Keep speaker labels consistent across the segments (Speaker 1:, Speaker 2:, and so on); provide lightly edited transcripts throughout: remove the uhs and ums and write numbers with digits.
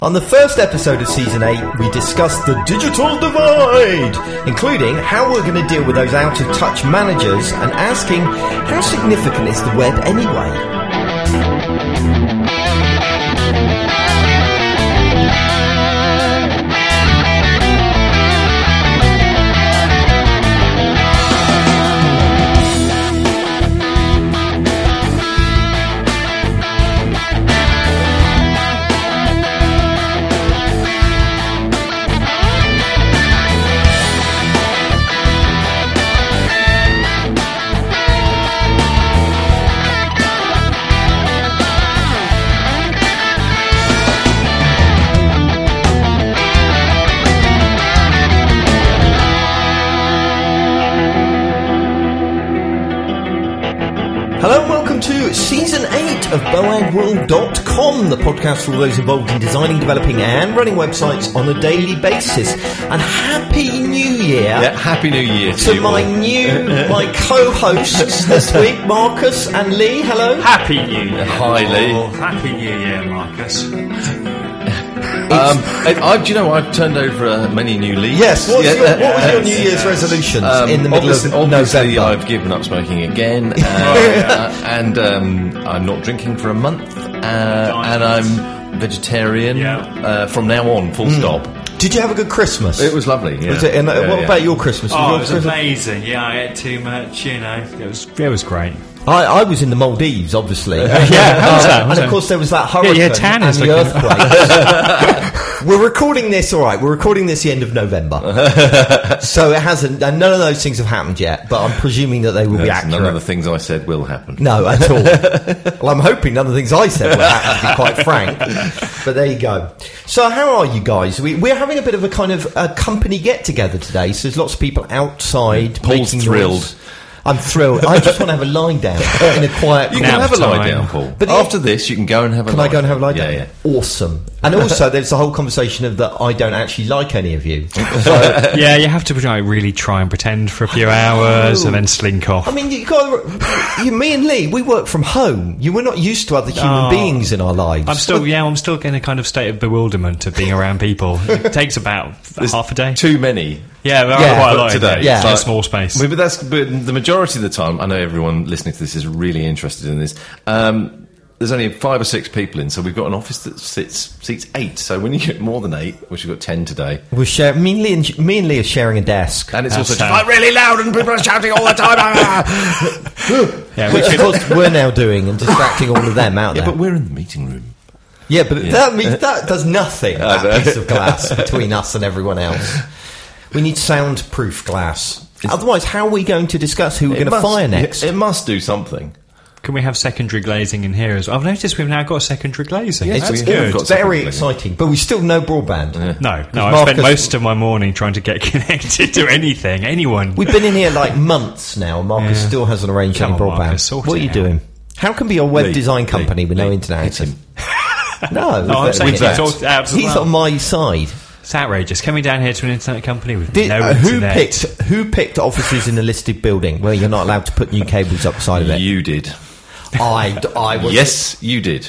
Speaker 1: On the first episode of Season 8, we discussed the digital divide, including how we're going to deal with those out-of-touch managers and asking how significant is the web anyway? Hello and welcome to Season 8 of BOAGworld.com, the podcast for all those involved in designing, developing and running websites on a daily basis. And Happy New Year!
Speaker 2: Yeah, Happy New Year to you
Speaker 1: my co-hosts this week, Marcus and Lee. Hello.
Speaker 3: Happy New Year.
Speaker 2: Hi, Lee.
Speaker 3: Happy New Year, Marcus.
Speaker 2: Do you know I've turned over many new leaves?
Speaker 1: Yes, what was your New Year's resolutions in the middle of
Speaker 2: obviously
Speaker 1: November?
Speaker 2: I've given up smoking again, and I'm not drinking for a month, and I'm vegetarian from now on, full stop.
Speaker 1: Did you have a good Christmas?
Speaker 2: It was lovely, yeah.
Speaker 1: Was it? And what about your Christmas?
Speaker 3: Oh, it was amazing. Yeah, I ate too much, you know. It was great.
Speaker 1: I was in the Maldives, obviously.
Speaker 3: How was that?
Speaker 1: And of course there was that hurricane and
Speaker 3: tanners
Speaker 1: the earthquake. We're recording this, alright, we're recording this the end of November. So it hasn't, and none of those things have happened yet, but I'm presuming that they will be accurate.
Speaker 2: None of the things I said will happen.
Speaker 1: No, at all. Well, I'm hoping none of the things I said will happen, to be quite frank. But there you go. So how are you guys? We're having a bit of a kind of a company get-together today, so there's lots of people outside.
Speaker 2: Paul's thrilled.
Speaker 1: Noise. I'm thrilled. I just want to have a lie down in a quiet.
Speaker 2: You can have a lie down, Paul. But after this, you can go and have a lie down.
Speaker 1: Can I go and have a lie down?
Speaker 2: Yeah.
Speaker 1: Awesome. And also, there's the whole conversation of that I don't actually like any of you. So,
Speaker 3: yeah, you have to really try and pretend for a few hours and then slink off.
Speaker 1: I mean, me and Lee, we work from home. We're not used to other human beings in our lives.
Speaker 3: I'm still in a kind of state of bewilderment of being around people. It takes about half a day.
Speaker 2: Too many.
Speaker 3: Yeah, there are quite a lot
Speaker 2: today.
Speaker 3: Yeah, it's a small space.
Speaker 2: But the majority of the time, I know everyone listening to this is really interested in this. There's only 5 or 6 people in, so we've got an office that seats 8. So when you get more than 8, which we've got 10 today,
Speaker 1: we're sharing. Me and Lee are sharing a desk,
Speaker 2: and it's also just like really loud, and people are shouting all the time.
Speaker 1: Yeah, which of course we're now doing and distracting all of them out there.
Speaker 2: Yeah, but we're in the meeting room.
Speaker 1: Yeah, but that does nothing. That piece of glass between us and everyone else. We need soundproof glass. Otherwise, how are we going to discuss who we're going to fire next?
Speaker 2: It must do something.
Speaker 3: Can we have secondary glazing in here as well? I've noticed we've now got secondary glazing.
Speaker 1: Yes,
Speaker 3: that's
Speaker 1: good.
Speaker 3: Got
Speaker 1: very exciting. But we still no broadband.
Speaker 3: Yeah. No. I've spent most of my morning trying to get connected to anyone.
Speaker 1: We've been in here like months now. Marcus still hasn't arranged any broadband.
Speaker 3: Marcus,
Speaker 1: what are you doing? How can be a web design company with no internet access? No,
Speaker 3: I'm saying
Speaker 1: he's on my side.
Speaker 3: It's outrageous. Coming down here to an internet company with no internet.
Speaker 1: Who picked offices in a listed building where you're not allowed to put new cables up the side of it?
Speaker 2: You did.
Speaker 1: I was.
Speaker 2: Yes, you did.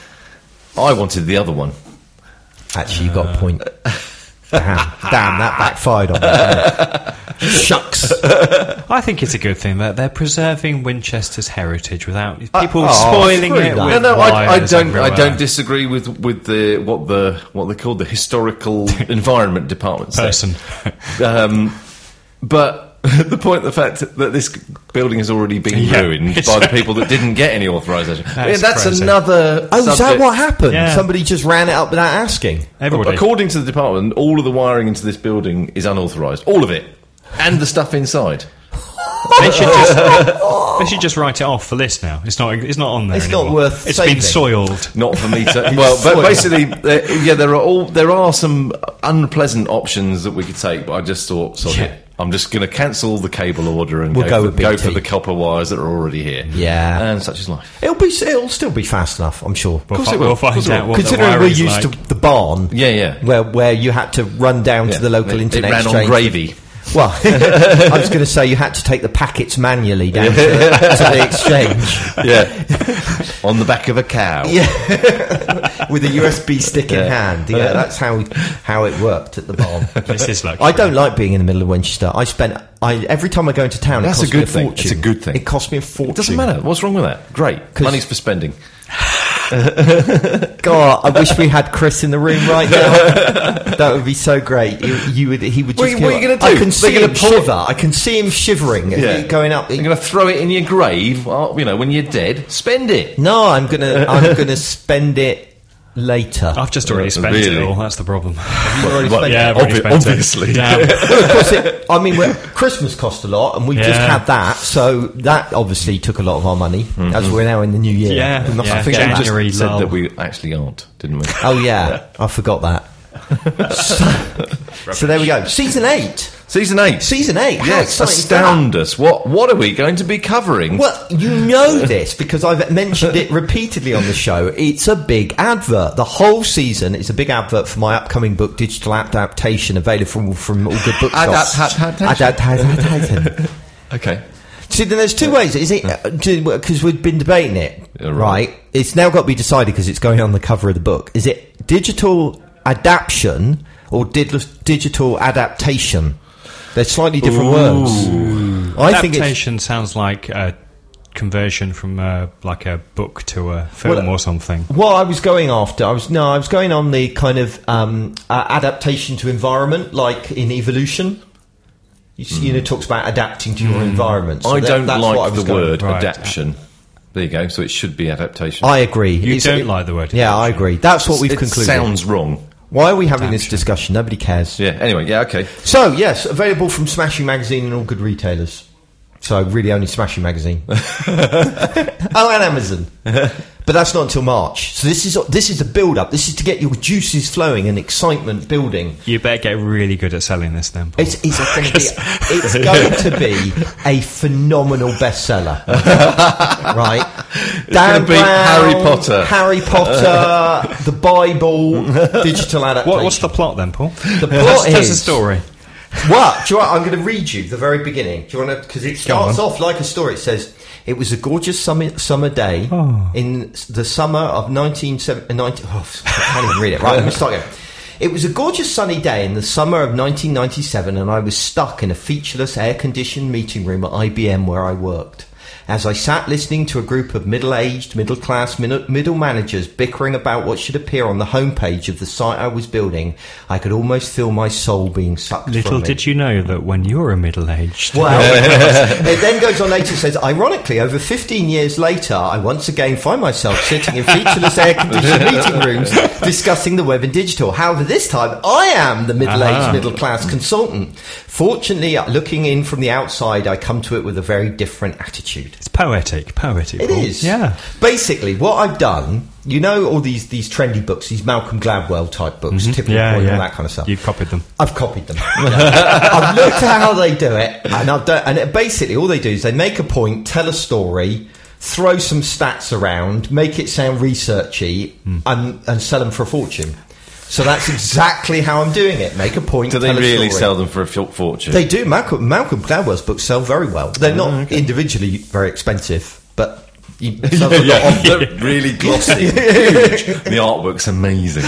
Speaker 2: I wanted the other one.
Speaker 1: Actually, you got a point. Damn, that backfired on me. Shucks.
Speaker 3: I think it's a good thing that they're preserving Winchester's heritage without people spoiling it.
Speaker 2: I don't disagree with what they call the historical environment department
Speaker 3: person.
Speaker 2: But the fact that this building has already been ruined by the people that didn't get any authorisation. That's another.
Speaker 1: Oh, is that what happened? Yeah. Somebody just ran it up without asking.
Speaker 3: Everybody.
Speaker 2: According to the department, all of the wiring into this building is unauthorised. All of it, and the stuff inside.
Speaker 3: They should just write it off for this now. It's not on there.
Speaker 1: It's
Speaker 3: anymore.
Speaker 1: Not worth.
Speaker 3: It's
Speaker 1: saving.
Speaker 3: been soiled.
Speaker 2: Not for me to. Well, but basically, there are some unpleasant options that we could take. But I just thought, I'm just going to cancel the cable order and go for the copper wires that are already here.
Speaker 1: Yeah,
Speaker 2: and such is life.
Speaker 1: It'll still be fast enough, I'm sure.
Speaker 3: We'll find out.
Speaker 1: Considering we're used to the barn,
Speaker 2: where you
Speaker 1: had to run down to the local internet
Speaker 2: exchange.
Speaker 1: It ran
Speaker 2: on gravy.
Speaker 1: Well, I was going to say you had to take the packets manually down to the exchange.
Speaker 2: Yeah, on the back of a cow.
Speaker 1: Yeah, with a USB stick in hand. Yeah, that's how it worked at the barn.
Speaker 3: This is luxury.
Speaker 1: I don't like being in the middle of Winchester. Every time I go into town,
Speaker 2: that's
Speaker 1: it costs me a fortune.
Speaker 2: It's a good thing.
Speaker 1: It costs me a fortune.
Speaker 2: It doesn't matter. What's wrong with that? Great. Money's for spending.
Speaker 1: God, I wish we had Chris in the room right now. That would be so great. He would just.
Speaker 2: What are you going to do?
Speaker 1: I can see him shiver. I can see him shivering. Going up.
Speaker 2: You're going to throw it in your grave. When you're dead, spend it.
Speaker 1: No, I'm gonna spend it later.
Speaker 3: I've just already spent it all. That's the problem.
Speaker 1: I've already spent
Speaker 3: it.
Speaker 2: Obviously.
Speaker 3: Yeah.
Speaker 1: Well, of course, Christmas cost a lot, and we just had that, so that obviously took a lot of our money, as we're now in the new year.
Speaker 3: Yeah,
Speaker 2: I think January we just said that we actually aren't, didn't we?
Speaker 1: Oh, yeah. I forgot that. So there we go. Season 8.
Speaker 2: Season 8.
Speaker 1: Yes,
Speaker 2: astound us. What are we going to be covering?
Speaker 1: Well, you know this because I've mentioned it repeatedly on the show. It's a big advert. The whole season is a big advert for my upcoming book, Digital Adaptation, available from all good bookshops. Adaptation.
Speaker 2: Okay.
Speaker 1: See, then there's two ways. Is it because we've been debating it, right? It's now got to be decided because it's going on the cover of the book. Is it digital adaptation or digital adaptation? They're slightly different words.
Speaker 3: Adaptation sounds like a conversion from like a book to a film or something.
Speaker 1: What I was going after, I was going on the kind of adaptation to environment, like in evolution. It talks about adapting to your environment. So
Speaker 2: I don't like the word adaptation. There you go. So it should be adaptation.
Speaker 1: I agree.
Speaker 3: You don't like the word adaptation.
Speaker 1: Yeah, I agree. That's what we've concluded.
Speaker 2: It sounds wrong.
Speaker 1: Why are we having this discussion? Nobody cares.
Speaker 2: Yeah, anyway, yeah, okay.
Speaker 1: So, yes, available from Smashing Magazine and all good retailers. So, really only Smashing Magazine. Oh, and Amazon. But that's not until March. So this is a build-up. This is to get your juices flowing and excitement building.
Speaker 3: You better get really good at selling this then, Paul.
Speaker 1: It's going to be a phenomenal bestseller. Right? Dan Brown, Harry Potter, the Bible, digital adaptation.
Speaker 3: What's the plot then, Paul?
Speaker 1: The plot is...
Speaker 3: There's a story.
Speaker 1: What? Do you want, I'm going to read you the very beginning. Do you want to? Because it starts off like a story. It says, "It was a gorgeous summer day in the summer of 1970." Oh, I can't even read it. Right, let me start again. It was a gorgeous sunny day in the summer of 1997, and I was stuck in a featureless, air-conditioned meeting room at IBM where I worked. As I sat listening to a group of middle-aged, middle-class, middle managers bickering about what should appear on the homepage of the site I was building, I could almost feel my soul being sucked from me.
Speaker 3: Little did you know that when you're a middle-aged...
Speaker 1: Well, it then goes on later, it says, ironically, over 15 years later, I once again find myself sitting in featureless air-conditioned meeting rooms discussing the web and digital. However, this time, I am the middle-aged, middle-class consultant. Fortunately, looking in from the outside, I come to it with a very different attitude.
Speaker 3: It's poetic.
Speaker 1: It is.
Speaker 3: Yeah.
Speaker 1: Basically, what I've done, all these trendy books, these Malcolm Gladwell type books, Tipping Point, all that kind of stuff.
Speaker 3: You've copied them.
Speaker 1: I've copied them. I've looked at how they do it, and basically all they do is they make a point, tell a story, throw some stats around, make it sound researchy, and sell them for a fortune. So that's exactly how I'm doing it. Make a point.
Speaker 2: Do they really sell them for a fortune?
Speaker 1: They do. Malcolm Gladwell's books sell very well. They're not individually very expensive, but
Speaker 2: they're really glossy, huge. The artwork's amazing.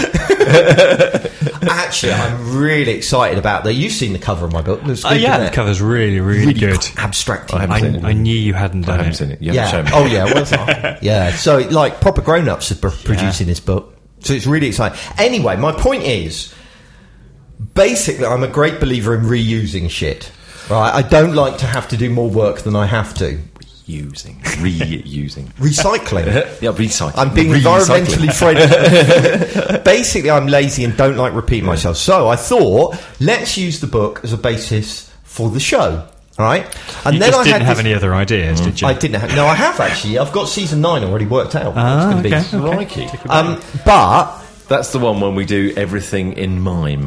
Speaker 1: Actually, I'm really excited about that. You've seen the cover of my book.
Speaker 3: The cover's really, really good.
Speaker 1: Abstract.
Speaker 3: I knew you hadn't done it.
Speaker 2: I haven't seen it. You haven't shown me.
Speaker 1: Oh yeah, well, yeah. So like proper grown-ups are producing this book. So it's really exciting. Anyway, my point is, basically, I'm a great believer in reusing shit. Right? I don't like to have to do more work than I have to.
Speaker 2: Reusing.
Speaker 1: Recycling.
Speaker 2: Yeah, recycling.
Speaker 1: I'm being environmentally friendly. Basically, I'm lazy and don't like repeating myself. So I thought, let's use the book as a basis for the show. All right,
Speaker 3: and then I didn't have any other ideas, did you?
Speaker 1: I didn't. No, I have actually. I've got season 9 already worked out.
Speaker 3: It's going to
Speaker 2: be
Speaker 1: but
Speaker 2: that's the one when we do everything in mime.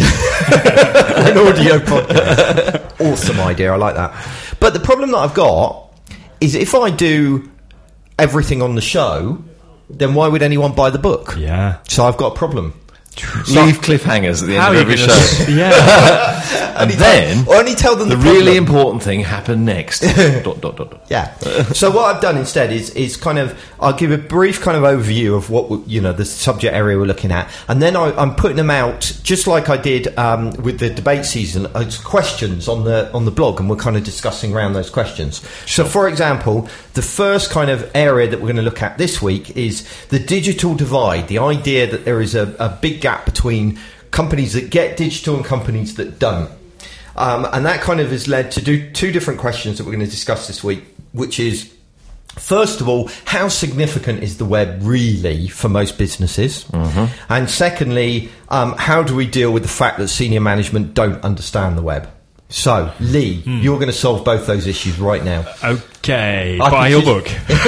Speaker 1: An audio podcast. Awesome idea. I like that. But the problem that I've got is if I do everything on the show, then why would anyone buy the book?
Speaker 3: Yeah.
Speaker 1: So I've got a problem.
Speaker 2: Leave cliffhangers at the end of every show.
Speaker 3: Yeah.
Speaker 2: And then
Speaker 1: only tell them
Speaker 2: the really important thing happened next. ...
Speaker 1: Yeah. So what I've done instead is kind of, I'll give a brief kind of overview of what the subject area we're looking at, and then I'm putting them out just like I did with the debate season as questions on the blog, and we're kind of discussing around those questions. So, for example, the first kind of area that we're going to look at this week is the digital divide. The idea that there is a big gap between companies that get digital and companies that don't. And that kind of has led to two different questions that we're going to discuss this week, which is, first of all, how significant is the web really for most businesses? Mm-hmm. And secondly, how do we deal with the fact that senior management don't understand the web? So, Lee, you're going to solve both those issues right now.
Speaker 3: Okay, buy your book.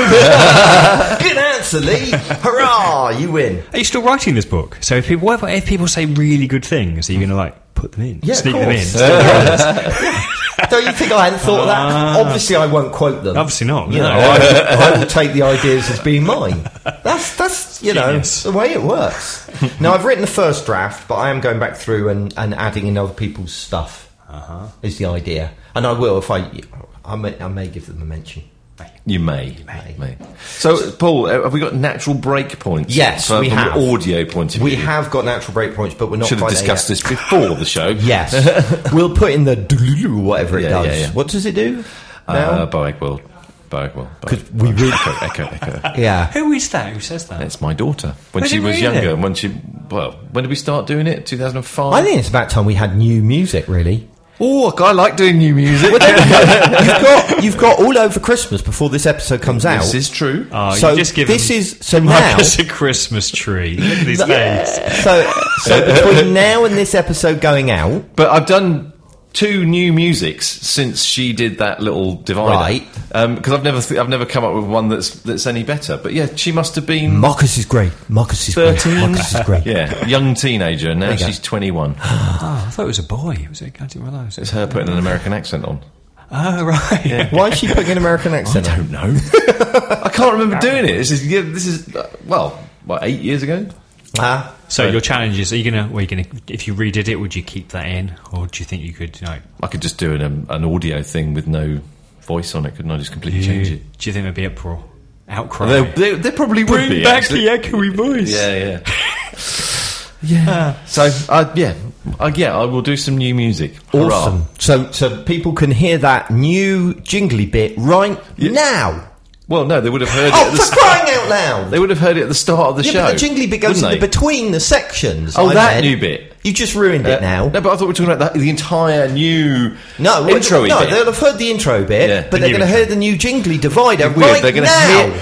Speaker 1: Good answer, Lee. Hurrah, you win.
Speaker 3: Are you still writing this book? So if people say really good things, are you going to put them in?
Speaker 1: Yeah,
Speaker 3: sneak
Speaker 1: them
Speaker 3: in?
Speaker 1: Don't you think I hadn't thought of that? Obviously, I won't quote them.
Speaker 3: Obviously not.
Speaker 1: You know, I will take the ideas as being mine. That's the way it works. Now, I've written the first draft, but I am going back through and adding in other people's stuff. Is the idea, and I will if I may give them a mention.
Speaker 2: You may. So, Paul, have we got natural break points?
Speaker 1: Yes, we have.
Speaker 2: From an audio point of view,
Speaker 1: we have got natural break points, but we're not.
Speaker 2: Should have discussed this before the show.
Speaker 1: Yes, we'll put in the whatever it does.
Speaker 2: Yeah.
Speaker 1: What does it do?
Speaker 2: Boag World.
Speaker 1: Because we really
Speaker 2: echo.
Speaker 1: Yeah.
Speaker 3: Who is that? Who says that?
Speaker 2: It's my daughter. When she was younger, when did we start doing it? 2005.
Speaker 1: I think it's about time we had new music, really.
Speaker 2: Oh, I like doing new music.
Speaker 1: You've got all over Christmas before this episode comes out.
Speaker 2: This is true.
Speaker 1: So
Speaker 3: you just give
Speaker 1: now
Speaker 3: it's a Christmas tree. Look at these days.
Speaker 1: So between now and this episode going out,
Speaker 2: but I've done 2 new musics since she did that little divider,
Speaker 1: right?
Speaker 2: Because I've never come up with one that's any better. But yeah, she must have been.
Speaker 1: Marcus is great. 13. Marcus is great.
Speaker 2: Yeah, young teenager, and now she's 21.
Speaker 3: I thought it was a boy. I didn't realise.
Speaker 2: It's her putting an American accent on.
Speaker 3: Oh, right.
Speaker 1: Yeah. Why is she putting an American accent on?
Speaker 2: I don't know. I can't remember doing it. This is 8 years ago.
Speaker 3: So your challenge is: are you gonna? If you redid it, would you keep that in, or do you think you could?
Speaker 2: I could just do an audio thing with no voice on it. Couldn't I just completely change it?
Speaker 3: Do you think there'd be outcry?
Speaker 2: There probably would
Speaker 3: Bring
Speaker 2: be.
Speaker 3: Back the echoey voice.
Speaker 2: Yeah. Yeah. So I will do some new music.
Speaker 1: Awesome. So people can hear that new jingly bit right now.
Speaker 2: Well, no, they would have heard it.
Speaker 1: For crying out loud!
Speaker 2: They would have heard it at the start of the show.
Speaker 1: But the jingly bit goes in between the sections.
Speaker 2: That new bit.
Speaker 1: You just ruined it now.
Speaker 2: No, but I thought we were talking about the entire new intro bit.
Speaker 1: No, they'll have heard the intro bit, but they're going to hear the new jingly divider right
Speaker 2: they're gonna
Speaker 1: now.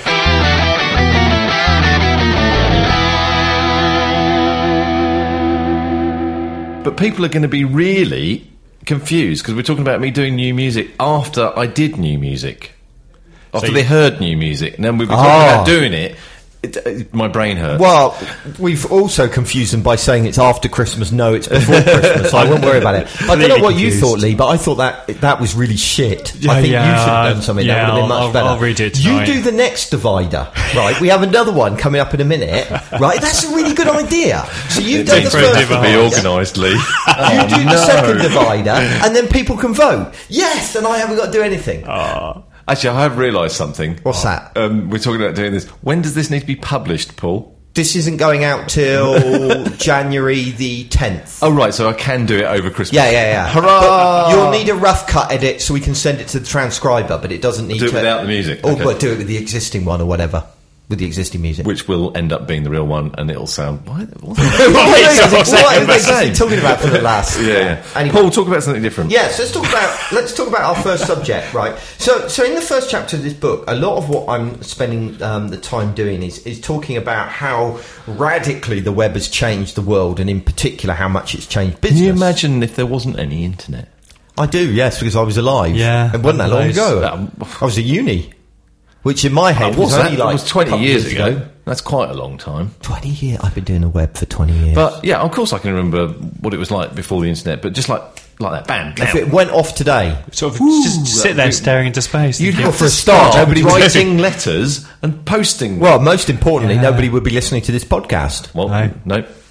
Speaker 2: But people are going to be really confused because we're talking about me doing new music after I did new music. After they heard new music, and then we were talking about doing it. My brain hurt.
Speaker 1: Well, we've also confused them by saying it's after Christmas. No, it's before Christmas. So I won't worry about it. I don't know what you thought, Lee, but I thought that was really shit. I think you should have done something that would have been much better.
Speaker 3: I'll read it tonight.
Speaker 1: You do the next divider, right? We have another one coming up in a minute, right? That's a really good idea. So you've done the first divider.
Speaker 2: Be organised, Lee.
Speaker 1: You do the second divider, and then people can vote. Yes, and I haven't got to do anything.
Speaker 2: Actually, I have realised something.
Speaker 1: What's that?
Speaker 2: We're talking about doing this. When does this need to be published, Paul?
Speaker 1: This isn't going out till January the 10th.
Speaker 2: Oh, right, so I can do it over Christmas.
Speaker 1: Yeah.
Speaker 2: Hurrah!
Speaker 1: But you'll need a rough cut edit so we can send it to the transcriber, but it doesn't need to...
Speaker 2: Do it without the music.
Speaker 1: But do it with the existing one or whatever. With the existing music.
Speaker 2: Which will end up being the real one, and it'll sound... What
Speaker 1: are they talking about for the last...
Speaker 2: Yeah.
Speaker 1: Anyway.
Speaker 2: Paul, talk about something different.
Speaker 1: Yes, let's talk about our first subject, right? So in the first chapter of this book, a lot of what I'm spending the time doing is talking about how radically the web has changed the world, and in particular how much it's changed business.
Speaker 2: Can you imagine if there wasn't any internet?
Speaker 1: I do, yes, because I was alive.
Speaker 3: Yeah.
Speaker 1: It wasn't that long ago. I was at uni. Which in my head was only
Speaker 2: it was 20 years ago. That's quite a long time.
Speaker 1: 20 years? I've been doing the web for 20 years.
Speaker 2: But, yeah, of course I can remember what it was like before the internet, but just like that, bam.
Speaker 1: If it went off today...
Speaker 3: Sort of just sit there staring into space.
Speaker 2: You'd have for a start, nobody writing letters and posting.
Speaker 1: Well, most importantly, nobody would be listening to this podcast.
Speaker 2: Well, no.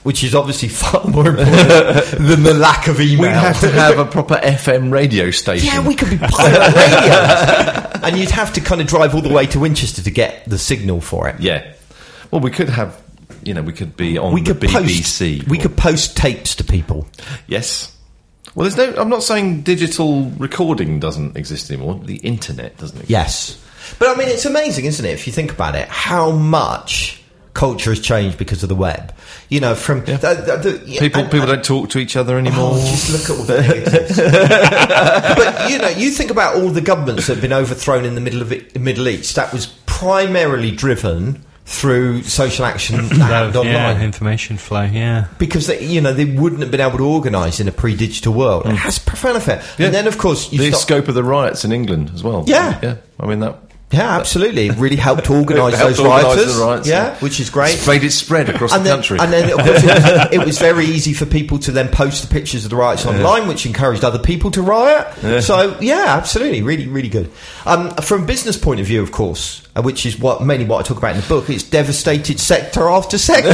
Speaker 1: which is obviously far more important than the lack of email.
Speaker 2: We'd have to have a proper FM radio station.
Speaker 1: Yeah, we could be pirate radios. And you'd have to kind of drive all the way to Winchester to get the signal for it.
Speaker 2: Yeah. Well, we could have, we could be on the BBC.
Speaker 1: We could post tapes to people.
Speaker 2: Yes. Well, I'm not saying digital recording doesn't exist anymore. The internet doesn't exist.
Speaker 1: Yes. But I mean, it's amazing, isn't it, if you think about it, how much culture has changed because of the web. From
Speaker 2: people don't talk to each other anymore.
Speaker 1: Just look at all the negatives. But you think about all the governments that have been overthrown in the Middle East. That was primarily driven through social action that happened online,
Speaker 3: information flow. Yeah,
Speaker 1: because they wouldn't have been able to organise in a pre-digital world. It has a profound effect. Yeah. And then, of course,
Speaker 2: the scope of the riots in England as well.
Speaker 1: Yeah.
Speaker 2: I mean that.
Speaker 1: Yeah, absolutely. It really helped to organise those rioters. Yeah, which is great.
Speaker 2: It's made it spread across the country.
Speaker 1: And then it was very easy for people to then post the pictures of the riots online, which encouraged other people to riot. Yeah. So, yeah, absolutely. Really, really good. From a business point of view, of course, which is mainly what I talk about in the book, it's devastated sector after sector.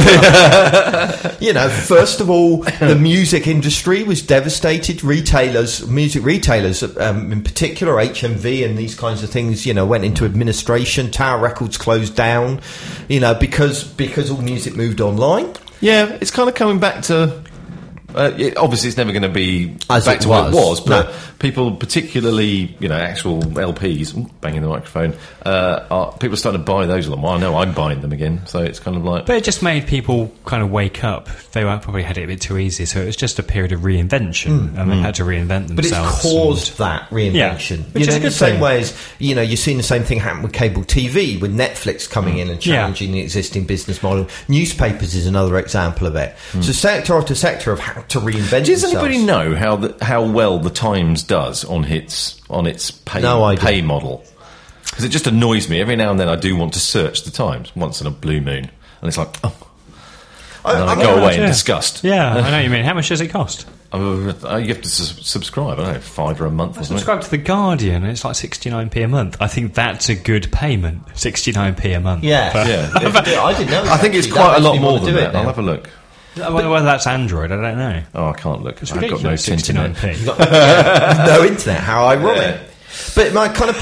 Speaker 1: First of all, the music industry was devastated. Music retailers in particular, HMV and these kinds of things, went into administration. Tower Records closed down, because all music moved online.
Speaker 2: Yeah, it's kind of coming back to. Obviously, it's never going to be
Speaker 1: as
Speaker 2: back to what it was, but
Speaker 1: no.
Speaker 2: People, particularly actual LPs, banging the microphone, people are starting to buy those a lot more. I know I'm buying them again, so it's kind of like.
Speaker 3: But it just made people kind of wake up. They probably had it a bit too easy, so it was just a period of reinvention, and they had to reinvent themselves.
Speaker 1: But it's caused that reinvention.
Speaker 3: Yeah, which is
Speaker 1: in the same way as you're seeing the same thing happen with cable TV, with Netflix coming in and challenging the existing business model. Newspapers is another example of it. So sector after sector have had to reinvent.
Speaker 2: Does anybody know how well the Times does on its pay model? Because it just annoys me. Every now and then I do want to search the Times once in a blue moon, and it's like, and then I go away in disgust.
Speaker 3: Yeah, I know what you mean. How much does it cost?
Speaker 2: You have to subscribe. I don't know, £5 a month.
Speaker 3: I subscribe to The Guardian, and it's like 69p a month. I think that's a good payment. 69p a month.
Speaker 1: Yeah, I didn't know.
Speaker 2: I think it's quite a lot more than that. I'll have a look.
Speaker 3: I wonder whether that's Android. I don't know.
Speaker 2: Oh, I can't look.
Speaker 3: I've got no 69p.
Speaker 1: No internet. How ironic. Yeah. But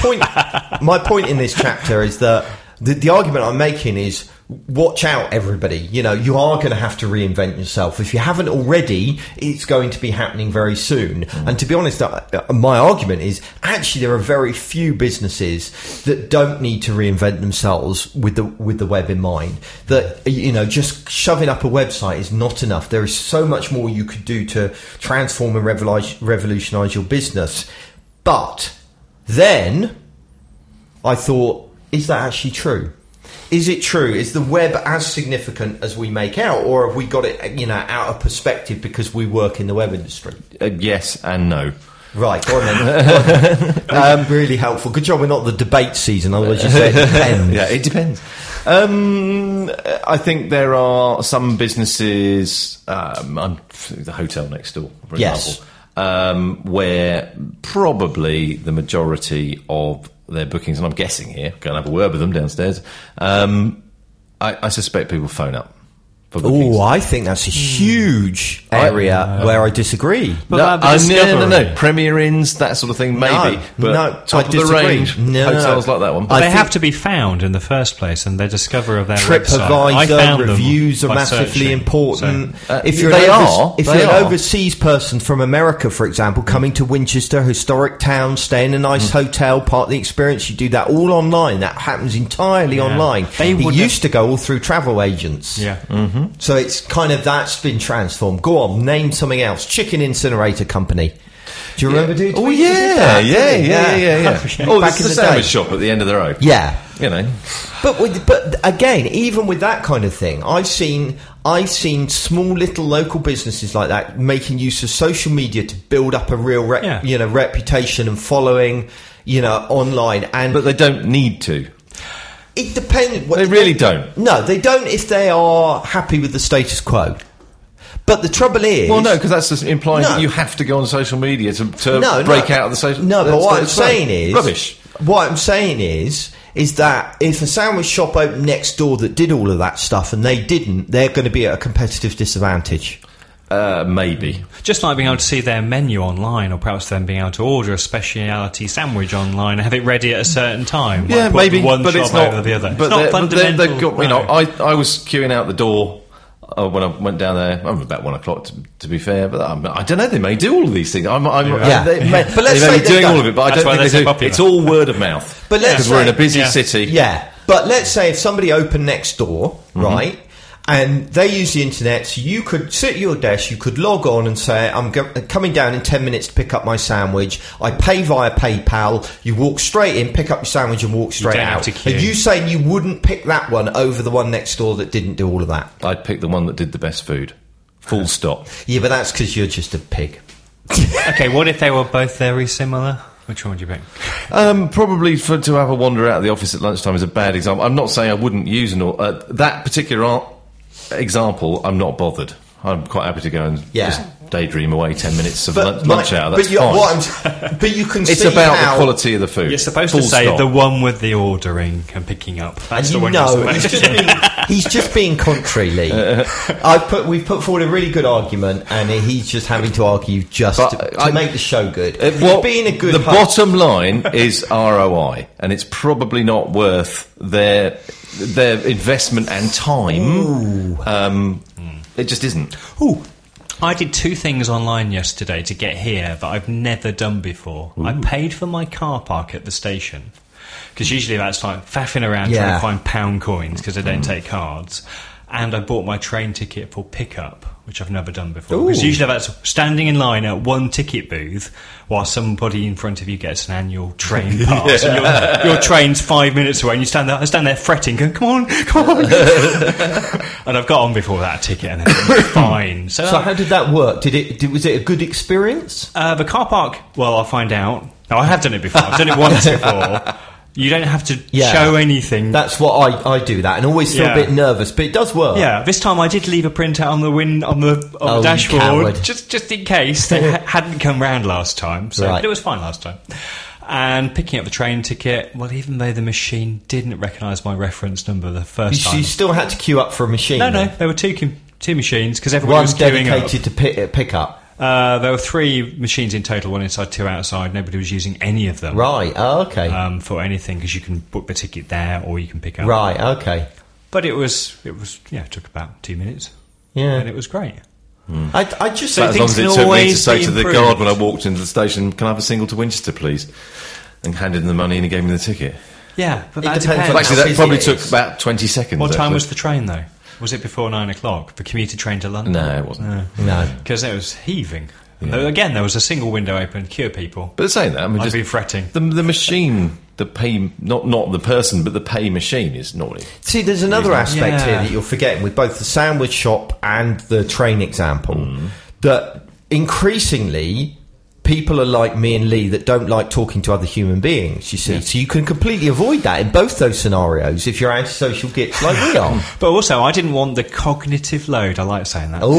Speaker 1: my point in this chapter is that the argument I'm making is, watch out, everybody. You are going to have to reinvent yourself. If you haven't already, it's going to be happening very soon. And to be honest, my argument is actually there are very few businesses that don't need to reinvent themselves with the web in mind. That just shoving up a website is not enough. There is so much more you could do to transform and revolutionise your business. But then I thought, is that actually true? Is it true? Is the web as significant as we make out, or have we got it, out of perspective because we work in the web industry?
Speaker 2: Yes and no.
Speaker 1: Right, go on then. Really helpful. Good job we're not the debate season, otherwise you say it depends.
Speaker 2: Yeah, it depends. I think there are some businesses, the hotel next door, for example, where probably the majority of their bookings, and I'm guessing here, go and have a word with them downstairs, I suspect people phone up.
Speaker 1: Oh, I think that's a huge area where I disagree.
Speaker 2: No. Premier Inns, that sort of thing, maybe. But top of the range hotels like that one.
Speaker 3: But they have to be found in the first place, and their discover of their
Speaker 1: TripAdvisor reviews are massively important.
Speaker 2: So,
Speaker 1: if you're an overseas person from America, for example, coming to Winchester, historic town, stay in a nice hotel, part of the experience, you do that all online. That happens entirely online. It used to go all through travel agents.
Speaker 3: Yeah.
Speaker 2: Mm-hmm.
Speaker 1: So it's kind of, that's been transformed. Go on, name something else. Chicken incinerator company. Do you remember doing?
Speaker 2: Oh yeah. Oh, back in the sandwich shop at the end of the road.
Speaker 1: Yeah,
Speaker 2: But
Speaker 1: again, even with that kind of thing, I've seen small little local businesses like that making use of social media to build up a real reputation and following, online.
Speaker 2: But they don't need to.
Speaker 1: It depends.
Speaker 2: They really don't.
Speaker 1: No, they don't if they are happy with the status quo. But the trouble is...
Speaker 2: Well, no, because that's just implying that you have to go on social media to break out of the social...
Speaker 1: No, but what I'm saying is...
Speaker 2: Rubbish.
Speaker 1: What I'm saying is is that if a sandwich shop opened next door that did all of that stuff and they didn't, they're going to be at a competitive disadvantage.
Speaker 2: Maybe.
Speaker 3: Just like being able to see their menu online, or perhaps them being able to order a speciality sandwich online and have it ready at a certain time.
Speaker 2: Yeah, maybe,
Speaker 3: one
Speaker 2: but
Speaker 3: shop
Speaker 2: it's not
Speaker 3: over the other.
Speaker 2: But
Speaker 3: it's not fundamental.
Speaker 2: I was queuing out the door when I went down there. About 1 o'clock, to be fair. But I don't know. They may do all of these things. But let's say they're doing all of it. But I don't think they do.
Speaker 3: Popular.
Speaker 2: It's all word of mouth.
Speaker 1: But
Speaker 2: because we're in a busy city.
Speaker 1: Yeah. But let's say if somebody opened next door, right? And they use the internet, so you could sit at your desk, you could log on and say, I'm coming down in 10 minutes to pick up my sandwich. I pay via PayPal. You walk straight in, pick up your sandwich and walk straight out. Are you saying you wouldn't pick that one over the one next door that didn't do all of that?
Speaker 2: I'd pick the one that did the best food. Full stop.
Speaker 1: Yeah, but that's because you're just a pig.
Speaker 3: Okay, what if they were both very similar? Which one would you pick?
Speaker 2: Probably to have a wander out of the office at lunchtime is a bad example. I'm not saying I wouldn't use that particular example. I'm not bothered. I'm quite happy to go and just daydream away 10 minutes of lunch hour. That's fine.
Speaker 1: But you can
Speaker 2: it's
Speaker 1: see
Speaker 2: about the quality of the food.
Speaker 3: You're supposed to say the one with the ordering and picking up. That's the one you're supposed to say.
Speaker 1: He's just being contrary, Lee. We've put forward a really good argument, and he's just having to argue to make the show good. Being a good
Speaker 2: the bottom line is ROI, and it's probably not worth their investment and time. It just isn't.
Speaker 3: Ooh. I did 2 things online yesterday to get here that I've never done before. I paid for my car park at the station, because usually that's like faffing around trying to find pound coins because I don't take cards. And I bought my train ticket for pickup, which I've never done before. Because usually that's standing in line at one ticket booth while somebody in front of you gets an annual train pass. And your train's 5 minutes away and I stand there fretting, going, come on. And I've got on before that ticket and then it was fine.
Speaker 1: So how did that work? Was it a good experience?
Speaker 3: The car park, well, I'll find out. No, I have done it before. I've done it once before. You don't have to show anything.
Speaker 1: That's what I do that, and always feel a bit nervous, but it does work.
Speaker 3: Yeah, this time I did leave a printout on the dashboard, just in case they hadn't come round last time. So but it was fine last time. And picking up the train ticket, well, even though the machine didn't recognise my reference number the first time,
Speaker 1: you still had to queue up for a machine.
Speaker 3: No, there were two machines because everyone was queuing up.
Speaker 1: One dedicated to pick up.
Speaker 3: There were 3 machines in total, 1 inside, 2 outside. Nobody was using any of them.
Speaker 1: Right, okay.
Speaker 3: For anything, because you can book the ticket there or you can pick up.
Speaker 1: Right, okay.
Speaker 3: But it took about 2 minutes.
Speaker 1: Yeah.
Speaker 3: And it was great.
Speaker 1: I just
Speaker 2: say things can always be improved. As long as it took me to say to the guard when I walked into the station, can I have a single to Winchester, please? And handed him the money and he gave me the ticket.
Speaker 3: Yeah, but that
Speaker 1: depends.
Speaker 2: Actually, that probably took about 20 seconds.
Speaker 3: What time was the train, though? Was it before 9 o'clock? The commuter train to London?
Speaker 2: No, it wasn't.
Speaker 1: No.
Speaker 3: Because it was heaving. Yeah. Again, there was a single window open, queue people.
Speaker 2: But saying that,
Speaker 3: I'd be fretting.
Speaker 2: The machine, the pay, not the person, but the pay machine is normally...
Speaker 1: See, there's another aspect here that you're forgetting with both the sandwich shop and the train example, that increasingly... people are like me and Lee that don't like talking to other human beings, you see. Yeah. So you can completely avoid that in both those scenarios if you're antisocial gits like we are.
Speaker 3: But also, I didn't want the cognitive load, I like saying that,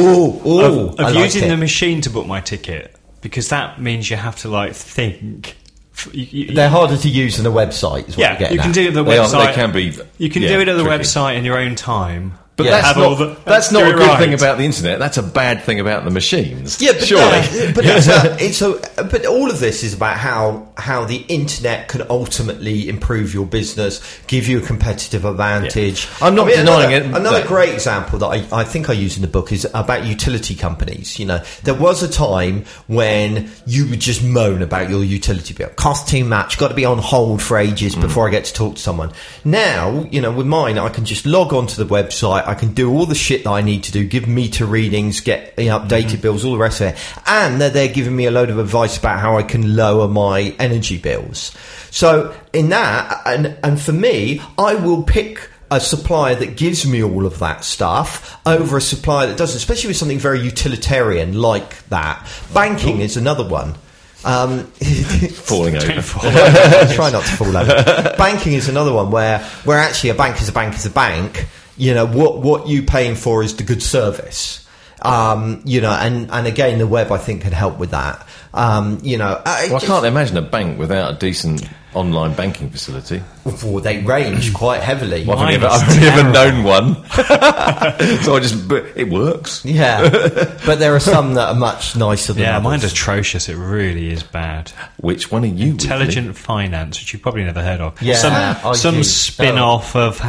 Speaker 1: of
Speaker 3: using the machine to book my ticket, because that means you have to, think...
Speaker 1: They're harder to use than a website, is what you're getting
Speaker 3: you can do it at the website.
Speaker 2: They can be...
Speaker 3: You can do it at the website in your own time.
Speaker 2: But that's not a good thing about the internet. That's a bad thing about the machines.
Speaker 1: Yeah, but surely. But all of this is about how the internet can ultimately improve your business, give you a competitive advantage.
Speaker 2: Yeah. I'm not denying it.
Speaker 1: Another great example that I think I use in the book is about utility companies. You know, there was a time when you would just moan about your utility bill. Cost too much. Got to be on hold for ages before I get to talk to someone. Now, with mine, I can just log onto the website. I can do all the shit that I need to do, give meter readings, get updated bills, all the rest of it. And they're giving me a load of advice about how I can lower my energy bills. So in that, and for me, I will pick a supplier that gives me all of that stuff over a supplier that doesn't, especially with something very utilitarian like that. Banking is another one.
Speaker 2: Falling over.
Speaker 1: Try not to fall over. Banking is another one where actually a bank is a bank is a bank. What you paying for is the good service. And again, the web, I think, can help with that.
Speaker 2: I can't imagine a bank without a decent online banking facility.
Speaker 1: Well, they range quite heavily.
Speaker 2: Well, I've never known one. So it works.
Speaker 1: Yeah. But there are some that are much nicer than others.
Speaker 3: Mine's atrocious. It really is bad.
Speaker 2: Which one are you?
Speaker 3: Intelligent Finance, which you've probably never heard of.
Speaker 1: Yeah.
Speaker 3: Some spin-off of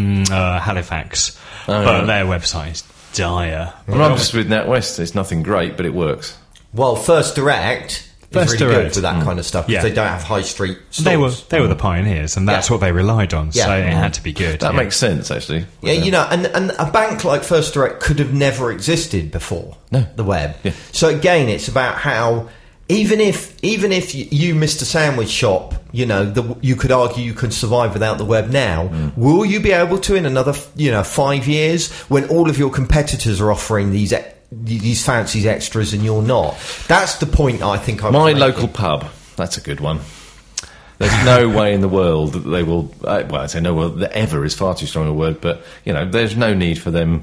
Speaker 3: Halifax. But their website is dire.
Speaker 2: Well, I'm just with NatWest. It's nothing great, but it works.
Speaker 1: Well, First Direct is really good for that kind of stuff because they don't have high street stores.
Speaker 3: They were the pioneers, and that's what they relied on, so it had to be good.
Speaker 2: That makes sense, actually.
Speaker 1: Yeah, and a bank like First Direct could have never existed before the web. Yeah. So again, it's about how even if you, Mr. Sandwich Shop, you could argue you can survive without the web now. Will you be able to in another 5 years when all of your competitors are offering these fancy extras and you're not? That's the point I think I'm
Speaker 2: My local pub, that's a good one. There's no way in the world that they will, I say no world, that ever is far too strong a word, but there's no need for them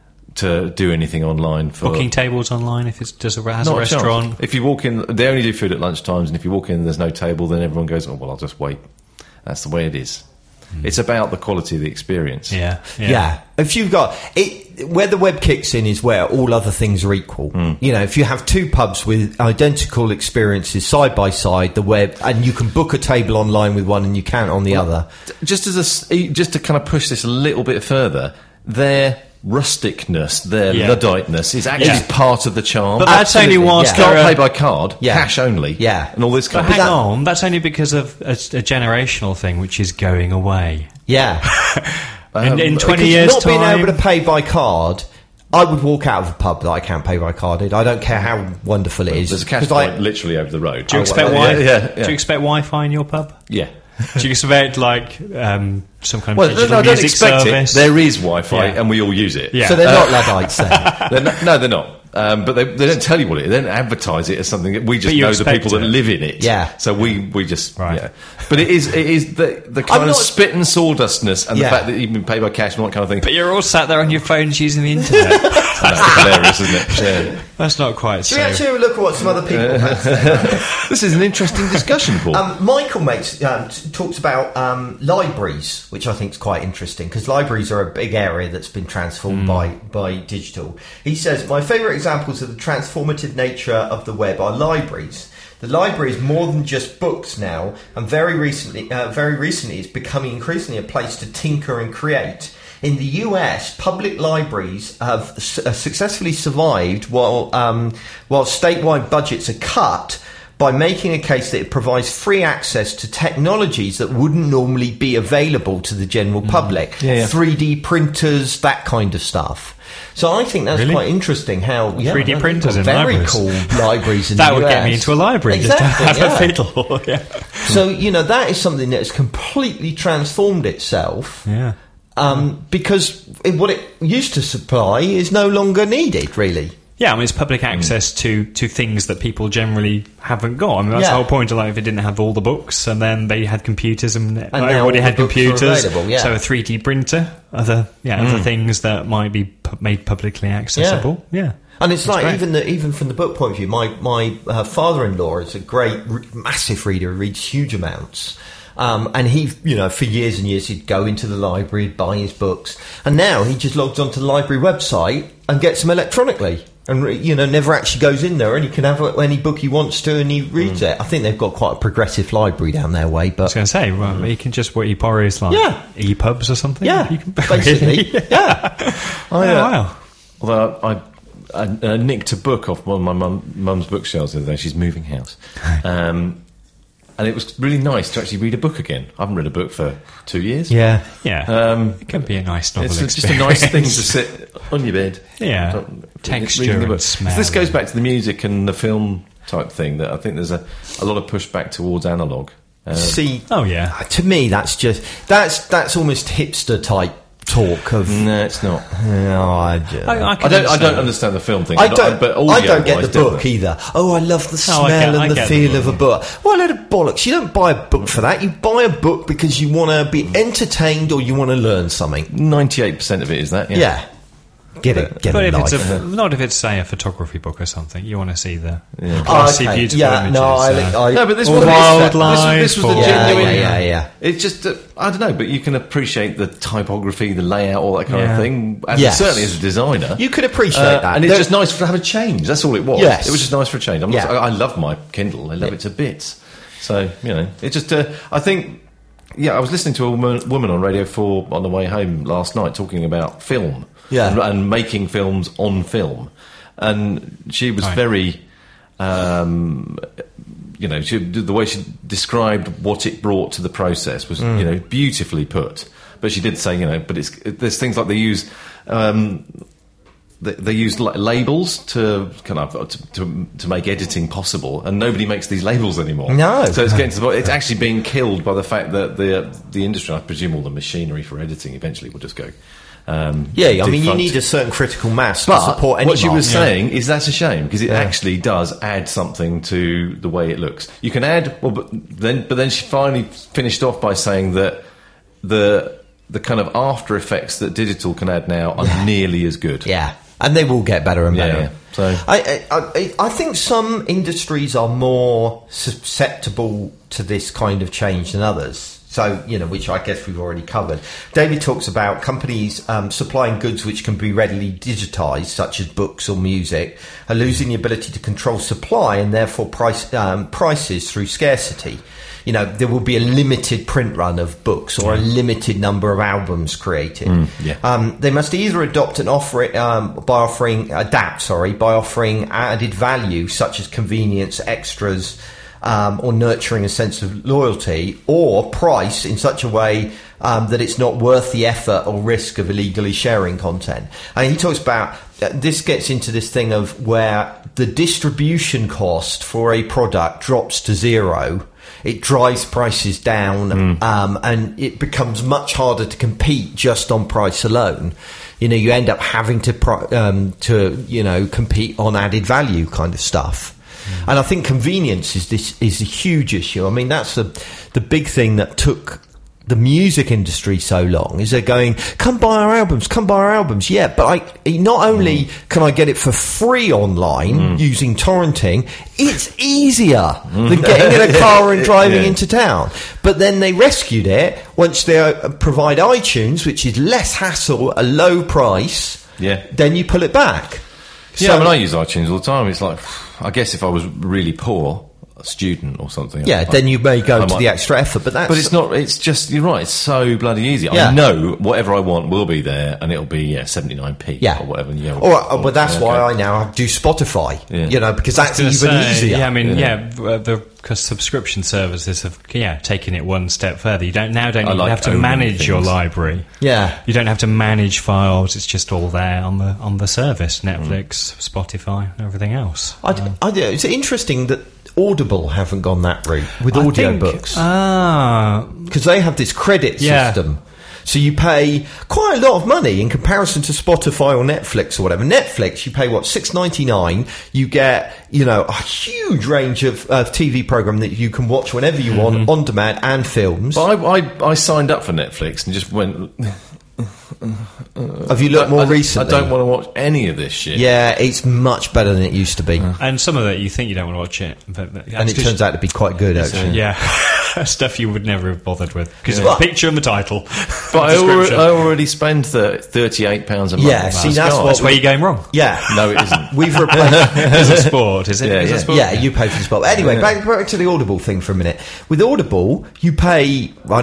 Speaker 2: to do anything online for
Speaker 3: booking tables online if it has a restaurant.
Speaker 2: If you walk in, they only do food at lunchtimes, and if you walk in and there's no table, then everyone goes, oh well, I'll just wait. That's the way it is. It's about the quality of the experience.
Speaker 1: Yeah. If you've got it, where the web kicks in is where all other things are equal. If you have two pubs with identical experiences side by side, the web, and you can book a table online with one and you can't on the other.
Speaker 2: Just to kind of push this a little bit further, their rusticness, their Ludditeness is actually part of the charm.
Speaker 3: But that's only whilst
Speaker 2: can't pay by card, cash only, and all this kind of
Speaker 3: stuff. Hang on, that's only because of a generational thing which is going away.
Speaker 1: Yeah.
Speaker 3: in 20 years'
Speaker 1: not
Speaker 3: time,
Speaker 1: being able to pay by card, I would walk out of a pub that I can't pay by card in. I don't care how wonderful it is.
Speaker 2: There's a cash point literally over the road.
Speaker 3: Do you expect Do you expect Wi-Fi in your pub?
Speaker 2: Yeah.
Speaker 3: Do you expect some kind of digital
Speaker 2: don't
Speaker 3: music
Speaker 2: expect
Speaker 3: service?
Speaker 2: There is Wi-Fi and we all use it.
Speaker 1: Yeah. So they're not Luddites then?
Speaker 2: They're not. But they don't tell you what it is. They don't advertise it as something that we just know the people that live in it.
Speaker 1: Yeah.
Speaker 2: So we just But it is the kind of spit and sawdustness and the fact that you can pay by cash and all that kind of thing.
Speaker 3: But you're all sat there on your phones using the internet.
Speaker 2: That's hilarious, isn't it? Yeah.
Speaker 3: That's not quite so.
Speaker 1: Should we actually look at what some other people have said?
Speaker 2: This is an interesting discussion, Paul.
Speaker 1: Michael talks about libraries, which I think is quite interesting because libraries are a big area that's been transformed by digital. He says, my favourite examples of the transformative nature of the web are libraries. The library is more than just books now, and very recently it's becoming increasingly a place to tinker and create. In the US, public libraries have successfully survived while statewide budgets are cut by making a case that it provides free access to technologies that wouldn't normally be available to the general public. 3D printers, that kind of stuff. So I think that's quite interesting how
Speaker 3: 3D printers in
Speaker 1: very
Speaker 3: libraries.
Speaker 1: Cool libraries in
Speaker 3: that
Speaker 1: the US.
Speaker 3: Would get me into a library
Speaker 1: exactly,
Speaker 3: just to have a fiddle.
Speaker 1: So that is something that has completely transformed itself.
Speaker 3: Yeah.
Speaker 1: Because what it used to supply is no longer needed, really.
Speaker 3: Yeah, I mean, it's public access to things that people generally haven't got. I mean, that's the whole point of if it didn't have all the books, and then they had computers, and everybody had computers. So a 3D printer, other things that might be made publicly accessible. Yeah.
Speaker 1: And it's even from the book point of view, my father-in-law is a great, massive reader, reads huge amounts. And he, for years and years, he'd go into the library, buy his books. And now he just logs onto the library website and gets them electronically. And, never actually goes in there, and he can have any book he wants to, and he reads it. I think they've got quite a progressive library down their way. But
Speaker 3: I was going to say, he can just he borrows EPUBs or something.
Speaker 1: Yeah,
Speaker 3: you can
Speaker 1: basically.
Speaker 3: Wow.
Speaker 2: Although I nicked a book off one of my mum's bookshelves the other day. She's moving house. And it was really nice to actually read a book again. I haven't read a book for 2 years.
Speaker 3: Yeah. It can be a nice novel experience.
Speaker 2: It's just a nice thing to sit on your bed.
Speaker 3: Yeah. Texture and smell.
Speaker 2: So this goes back to the music and the film type thing, that I think there's a lot of pushback towards analogue.
Speaker 1: To me, that's almost hipster type talk of.
Speaker 2: No, it's not.
Speaker 1: No, I
Speaker 2: don't understand the film thing.
Speaker 1: I don't get the book either. Oh, I love the smell and the feel of a book. Well, a load of bollocks. You don't buy a book for that. You buy a book because you want to be entertained or you want to learn something.
Speaker 2: 98% of it is that.
Speaker 1: Yeah. Get it
Speaker 3: live. Not if it's, say, a photography book or something. You want to see the classy, beautiful images.
Speaker 2: No, but this was
Speaker 3: wildlife.
Speaker 2: This was the genuine.
Speaker 1: Yeah.
Speaker 2: It's just, I don't know, but you can appreciate the typography, the layout, all that kind of thing. And certainly as a designer.
Speaker 1: You could appreciate that.
Speaker 2: And it's just nice to have a change. That's all it was.
Speaker 1: Yes.
Speaker 2: It was just nice for a change. I love my Kindle. I love it to bits. So, it's just, I think... Yeah, I was listening to a woman on Radio 4 on the way home last night talking about film and making films on film. And she was very, the way she described what it brought to the process was, beautifully put. But she did say, but there's things like they use... They use labels to kind of to make editing possible, and nobody makes these labels anymore.
Speaker 1: No,
Speaker 2: so it's getting to the point. It's actually being killed by the fact that the industry, I presume, all the machinery for editing eventually will just go.
Speaker 1: You need a certain critical mass to support any
Speaker 2: what she was saying is that's a shame, because it actually does add something to the way it looks. You can add, but then she finally finished off by saying that the kind of after effects that digital can add now are nearly as good.
Speaker 1: Yeah. And they will get better and better.
Speaker 2: Yeah. So
Speaker 1: I think some industries are more susceptible to this kind of change than others. So, which I guess we've already covered. David talks about companies supplying goods which can be readily digitised, such as books or music, are losing the ability to control supply and therefore prices through scarcity. There will be a limited print run of books or a limited number of albums created. They must either adapt and by offering added value such as convenience, extras, or nurturing a sense of loyalty, or price in such a way that it's not worth the effort or risk of illegally sharing content. And he talks about this gets into this thing of where the distribution cost for a product drops to zero. It drives prices down, and it becomes much harder to compete just on price alone. You end up having to compete on added value kind of stuff. And I think convenience is a huge issue. I mean, that's the big thing that took the music industry so long, is they're going, come buy our albums. Yeah, but not only can I get it for free online using torrenting, it's easier than getting in a car and driving into town. But then they rescued it once they provide iTunes, which is less hassle, a low price.
Speaker 2: Yeah.
Speaker 1: Then you pull it back.
Speaker 2: Yeah, I use iTunes all the time. It's like, I guess if I was really poor, a student or something.
Speaker 1: Then you may go to the extra effort, but
Speaker 2: it's not. It's just, you're right. It's so bloody easy.
Speaker 1: Yeah.
Speaker 2: I know whatever I want will be there, and it'll be 79p or whatever.
Speaker 1: But that's why I now do Spotify. Because that's even easier.
Speaker 3: Yeah, I mean, because subscription services have taken it one step further. You don't have to manage your library.
Speaker 1: Yeah,
Speaker 3: you don't have to manage files. It's just all there on the service. Netflix, Spotify, and everything else.
Speaker 1: It's interesting that Audible haven't gone that route with audiobooks. Because they have this credit system. So you pay quite a lot of money in comparison to Spotify or Netflix or whatever. Netflix, you pay $6.99. You get, a huge range of TV program that you can watch whenever you want, on demand, and films.
Speaker 2: But I signed up for Netflix and just went...
Speaker 1: Have you looked more recently?
Speaker 2: I don't want to watch any of this shit.
Speaker 1: Yeah, it's much better than it used to be.
Speaker 3: And some of it you think you don't want to watch it,
Speaker 1: and it turns out to be quite good, actually.
Speaker 3: Yeah, stuff you would never have bothered with because of the picture and the title.
Speaker 2: But I already spend £38 a month.
Speaker 1: Yeah, see,
Speaker 3: that's where you're going wrong.
Speaker 1: Yeah,
Speaker 2: no, it isn't.
Speaker 1: We've replaced
Speaker 3: as a sport, is it?
Speaker 1: Yeah,
Speaker 3: sport?
Speaker 1: Yeah, you pay for the sport. Anyway, back to the Audible thing for a minute. With Audible, you pay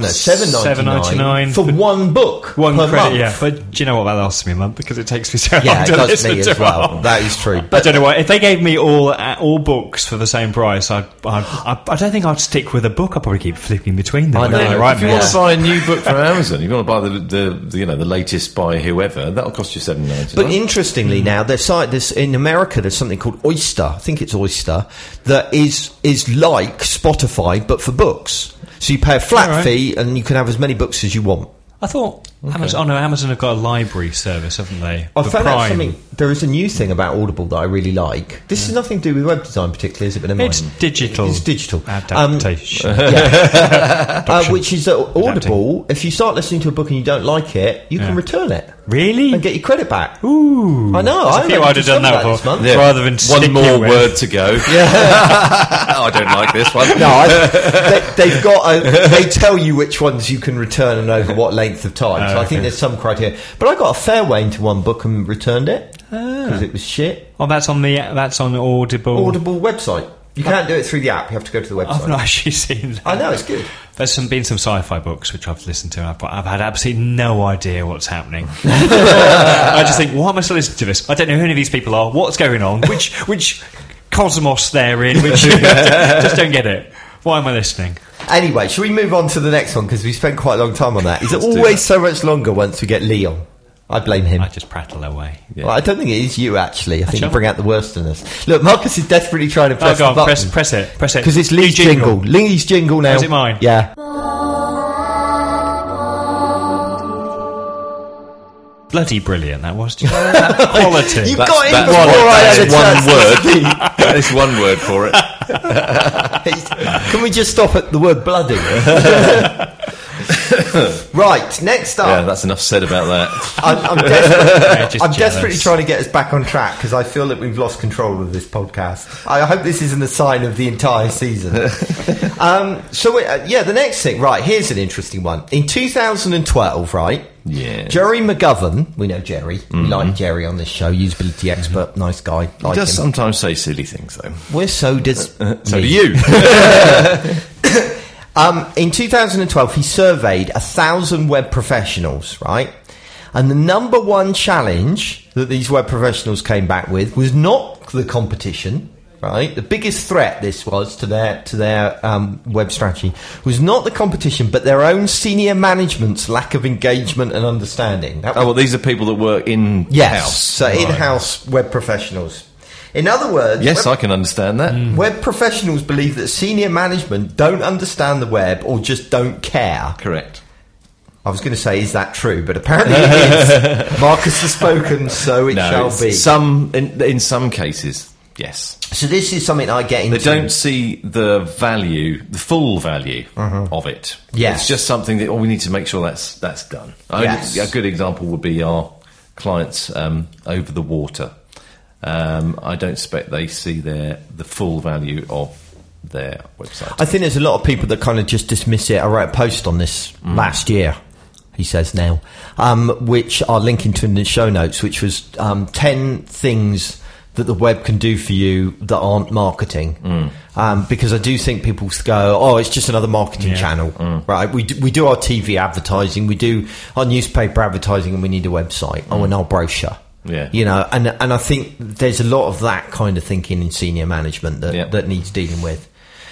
Speaker 1: $7.99 for one book,
Speaker 3: one
Speaker 1: per
Speaker 3: credit.
Speaker 1: month.
Speaker 3: Yeah, but do you know what that lasts me a month because it takes me so long
Speaker 1: to
Speaker 3: listen
Speaker 1: does me
Speaker 3: to
Speaker 1: as well. That is true.
Speaker 3: But I don't know why. If they gave me all books for the same price, I don't think I'd stick with a book. I'd probably keep flipping between them.
Speaker 2: I know. If you want to buy a new book from Amazon, you want to buy the latest by whoever, that'll cost you $7.99.
Speaker 1: But interestingly, now there's in America there's something called Oyster. I think it's Oyster that is like Spotify but for books. So you pay a flat fee and you can have as many books as you want.
Speaker 3: I thought Amazon have got a library service, haven't they?
Speaker 1: I found out something. There is a new thing about Audible that I really like. This is nothing to do with web design particularly, is it? But
Speaker 3: it's digital.
Speaker 1: It's digital
Speaker 3: adaptation.
Speaker 1: Which is that Audible, if you start listening to a book and you don't like it, you can return it.
Speaker 3: Really?
Speaker 1: And get your credit back.
Speaker 3: Ooh.
Speaker 1: I know.
Speaker 3: I think I'd have done that
Speaker 1: this month.
Speaker 3: Rather than
Speaker 2: one more word to go.
Speaker 1: Yeah.
Speaker 2: I don't like this one.
Speaker 1: No, they've got. They tell you which ones you can return and over what length of time. So I think there's some criteria. But I got a Fairway into one book and returned it because it was shit.
Speaker 3: Oh, that's on Audible.
Speaker 1: Audible website. You can't do it through the app. You have to go to the website.
Speaker 3: I've not actually seen that.
Speaker 1: I know, it's good.
Speaker 3: There's been some sci-fi books which I've listened to, and I've had absolutely no idea what's happening. I just think, why am I still listening to this? I don't know who any of these people are. What's going on? Which cosmos they're in? Just don't get it. Why am I listening?
Speaker 1: Anyway, shall we move on to the next one? Because we spent quite a long time on that. Is it always so much longer once we get Leon? I blame him.
Speaker 3: I just prattle away.
Speaker 1: Yeah. Well, I don't think it is you, actually. I think you bring out the worst in us. Look, Marcus is desperately trying to press the button.
Speaker 3: Press it.
Speaker 1: Because it's Lee's jingle. Lee's jingle now.
Speaker 3: Is it mine?
Speaker 1: Yeah.
Speaker 3: Bloody brilliant that was. That quality.
Speaker 1: You got in before I had a
Speaker 2: one word. That is one word for
Speaker 1: it. Can we just stop at the word bloody? Right, next up.
Speaker 2: Yeah, that's enough said about that.
Speaker 1: I'm desperately trying to get us back on track because I feel that we've lost control of this podcast. I hope this isn't a sign of the entire season. The next thing. Right, here's an interesting one. In 2012, right?
Speaker 2: Yeah.
Speaker 1: Jerry McGovern, we know Jerry. We like Jerry on this show, usability expert, nice guy.
Speaker 2: He does sometimes say silly things, though.
Speaker 1: Well, so does
Speaker 2: so do you.
Speaker 1: In 2012, he surveyed 1,000 web professionals, right? And the number one challenge that these web professionals came back with was not the competition, right? The biggest threat this was to their web strategy was not the competition, but their own senior management's lack of engagement and understanding.
Speaker 2: These are people that work in-house.
Speaker 1: Yes, so in-house web professionals. In other words...
Speaker 2: Yes, I can understand that.
Speaker 1: Web professionals believe that senior management don't understand the web or just don't care.
Speaker 2: Correct.
Speaker 1: I was going to say, is that true? But apparently it is. Marcus has spoken, so it shall be.
Speaker 2: In some cases, yes.
Speaker 1: So this is something I get into.
Speaker 2: They don't see the value, the full value of it.
Speaker 1: Yes.
Speaker 2: It's just something that we need to make sure that's done.
Speaker 1: Yes.
Speaker 2: A good example would be our clients over the water. I don't expect they see the full value of their website.
Speaker 1: I think there's a lot of people that kind of just dismiss it. I wrote a post on this last year, he says now, which I'll link into in the show notes, which was 10 things that the web can do for you that aren't marketing. Because I do think people go, oh, it's just another marketing channel, right? We do our TV advertising, we do our newspaper advertising, and we need a website. Oh, and our brochure.
Speaker 2: Yeah.
Speaker 1: You know, and I think there's a lot of that kind of thinking in senior management that needs dealing with.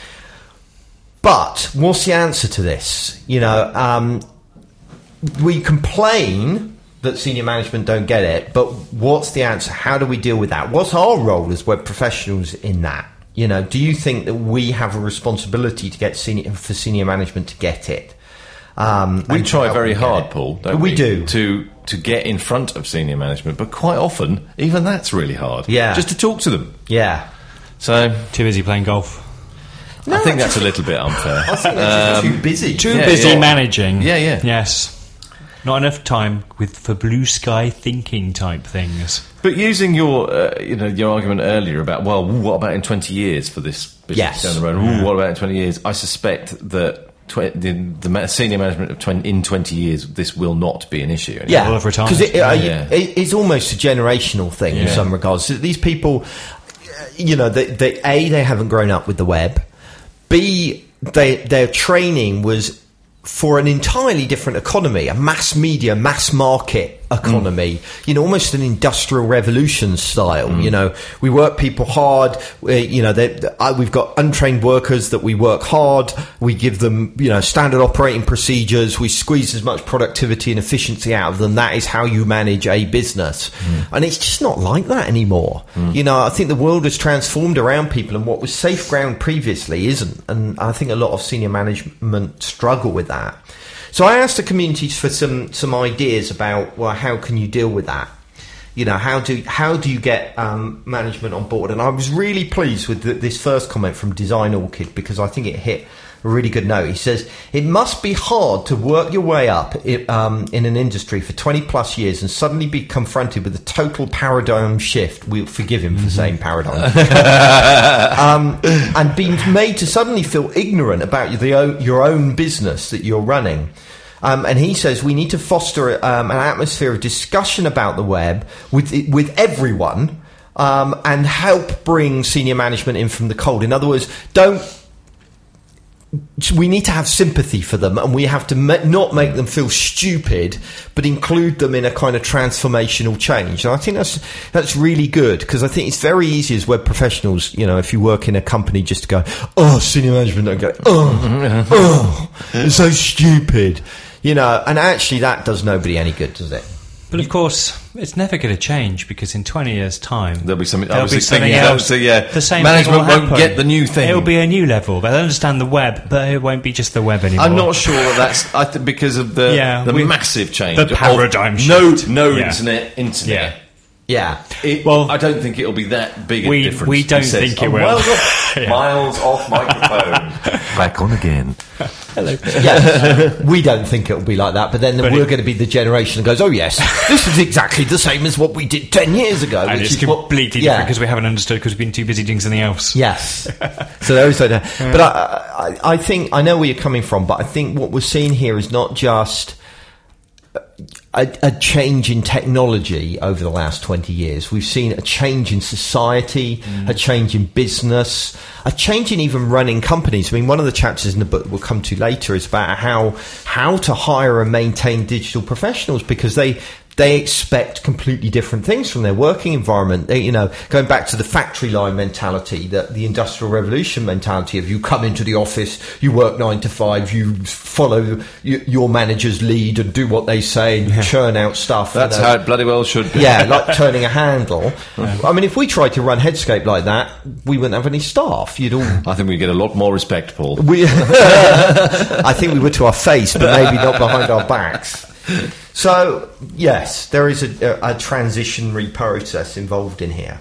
Speaker 1: But what's the answer to this? You know, we complain that senior management don't get it, but what's the answer? How do we deal with that? What's our role as web professionals in that? You know, do you think that we have a responsibility to get for senior management to get it?
Speaker 2: We try very hard, Paul, don't we?
Speaker 1: We do.
Speaker 2: To get in front of senior management, but quite often, even that's really hard.
Speaker 1: Yeah.
Speaker 2: Just to talk to them.
Speaker 1: Yeah.
Speaker 2: So
Speaker 3: too busy playing golf.
Speaker 2: No, I think that's a little bit unfair.
Speaker 1: I think they're too busy.
Speaker 3: Too busy managing.
Speaker 2: Yeah, yeah.
Speaker 3: Yes. Not enough time for blue sky thinking type things.
Speaker 2: But using your argument earlier about, well, what about in 20 years for this business down the road? What about in 20 years? I suspect that the senior management in 20 years, this will not be an issue anymore.
Speaker 1: Yeah, because it's almost a generational thing in some regards. So these people, you know, they haven't grown up with the web. B, their training was for an entirely different economy, a mass media, mass market economy, you know, almost an industrial revolution style. You know, we work people hard, you know, we've got untrained workers that we work hard, we give them, you know, standard operating procedures, we squeeze as much productivity and efficiency out of them. That is how you manage a business. And it's just not like that anymore. You know, I think the world has transformed around people, and what was safe ground previously isn't. And I think a lot of senior management struggle with that. So I asked the communities for some ideas about, well, how can you deal with that? You know, how do you get management on board? And I was really pleased with this first comment from Design Orchid, because I think it hit a really good note. He says, it must be hard to work your way up in an industry for 20 plus years and suddenly be confronted with a total paradigm shift. We'll forgive him for saying paradigm. And being made to suddenly feel ignorant about your own business that you're running. And he says we need to foster an atmosphere of discussion about the web with everyone, and help bring senior management in from the cold. In other words, we need to have sympathy for them, and we have to not make them feel stupid, but include them in a kind of transformational change. And I think that's really good, because I think it's very easy as web professionals, you know, if you work in a company, just to go, oh, senior management don't get it. Oh, it's so stupid, you know. And actually, that does nobody any good, does it?
Speaker 3: But of course, it's never going to change, because in 20 years' time
Speaker 2: there'll be something.
Speaker 3: There'll be something else.
Speaker 2: The same management won't get the new thing.
Speaker 3: It'll be a new level. They'll understand the web, but it won't be just the web anymore.
Speaker 2: I'm not sure that's because of the massive change,
Speaker 3: the paradigm shift.
Speaker 2: No internet.
Speaker 1: Yeah.
Speaker 2: I don't think it'll be that big a difference.
Speaker 3: We don't think it will.
Speaker 2: Miles off microphone. Back on again.
Speaker 3: Hello.
Speaker 1: Yeah, we don't think it'll be like that, but then we're going to be the generation that goes, oh yes, this is exactly the same as what we did 10 years ago.
Speaker 3: And
Speaker 1: which
Speaker 3: it's
Speaker 1: is
Speaker 3: completely different because we haven't understood, because we've been too busy doing something else.
Speaker 1: Yes. So there is that. But I think, I know where you're coming from, but I think what we're seeing here is not just a change in technology over the last 20 years. We've seen a change in society, a change in business, a change in even running companies. I mean, one of the chapters in the book we'll come to later is about how to hire and maintain digital professionals, because they expect completely different things from their working environment. They, you know, going back to the factory line mentality, the Industrial Revolution mentality of you come into the office, you work 9 to 5, you follow your manager's lead and do what they say and churn out stuff.
Speaker 2: That's how it bloody well should be.
Speaker 1: Yeah, like turning a handle. I mean, if we tried to run Headscape like that, we wouldn't have any staff.
Speaker 2: I think we'd get a lot more respect, Paul.
Speaker 1: I think we would to our face, but maybe not behind our backs. So, yes, there is a transitionary process involved in here.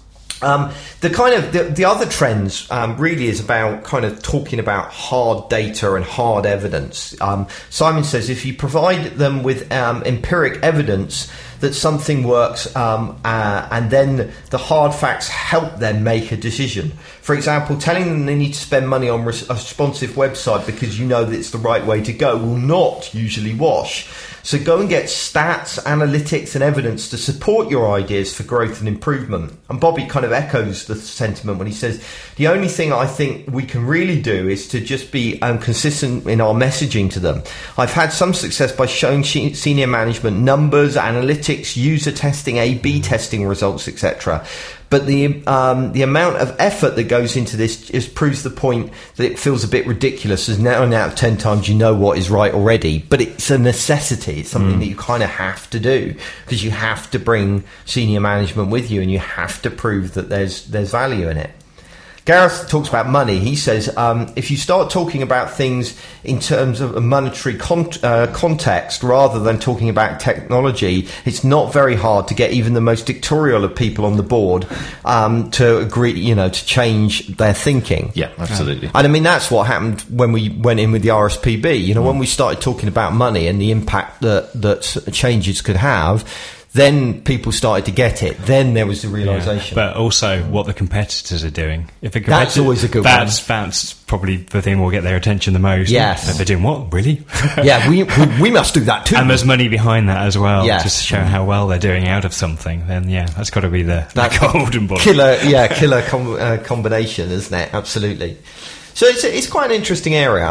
Speaker 1: The other trends really is about kind of talking about hard data and hard evidence. Simon says if you provide them with empiric evidence that something works, and then the hard facts help them make a decision. For example, telling them they need to spend money on a responsive website because you know that it's the right way to go will not usually wash. So go and get stats, analytics and evidence to support your ideas for growth and improvement. And Bobby kind of echoes the sentiment when he says, the only thing I think we can really do is to just be consistent in our messaging to them. I've had some success by showing senior management numbers, analytics, user testing, A/B testing results, etc. But the amount of effort that goes into this just proves the point that it feels a bit ridiculous, as 9 out of 10 times you know what is right already. But it's a necessity. It's something that you kind of have to do, because you have to bring senior management with you and you have to prove that there's value in it. Gareth talks about money. He says, if you start talking about things in terms of a monetary context rather than talking about technology, it's not very hard to get even the most dictatorial of people on the board to agree, to change their thinking.
Speaker 2: Yeah, absolutely.
Speaker 1: And I mean, that's what happened when we went in with the RSPB. When we started talking about money and the impact that changes could have, then people started to get it. Then there was the realisation.
Speaker 3: But also what the competitors are doing. If
Speaker 1: that's always a good one.
Speaker 3: That's probably the thing will get their attention the most.
Speaker 1: Yes.
Speaker 3: If they're doing what? Really?
Speaker 1: Yeah, we must do that too.
Speaker 3: And there's money behind that as well. Yes. Just to show how well they're doing out of something. Then, that's got to be the golden bullet.
Speaker 1: Killer combination, isn't it? Absolutely. So it's quite an interesting area.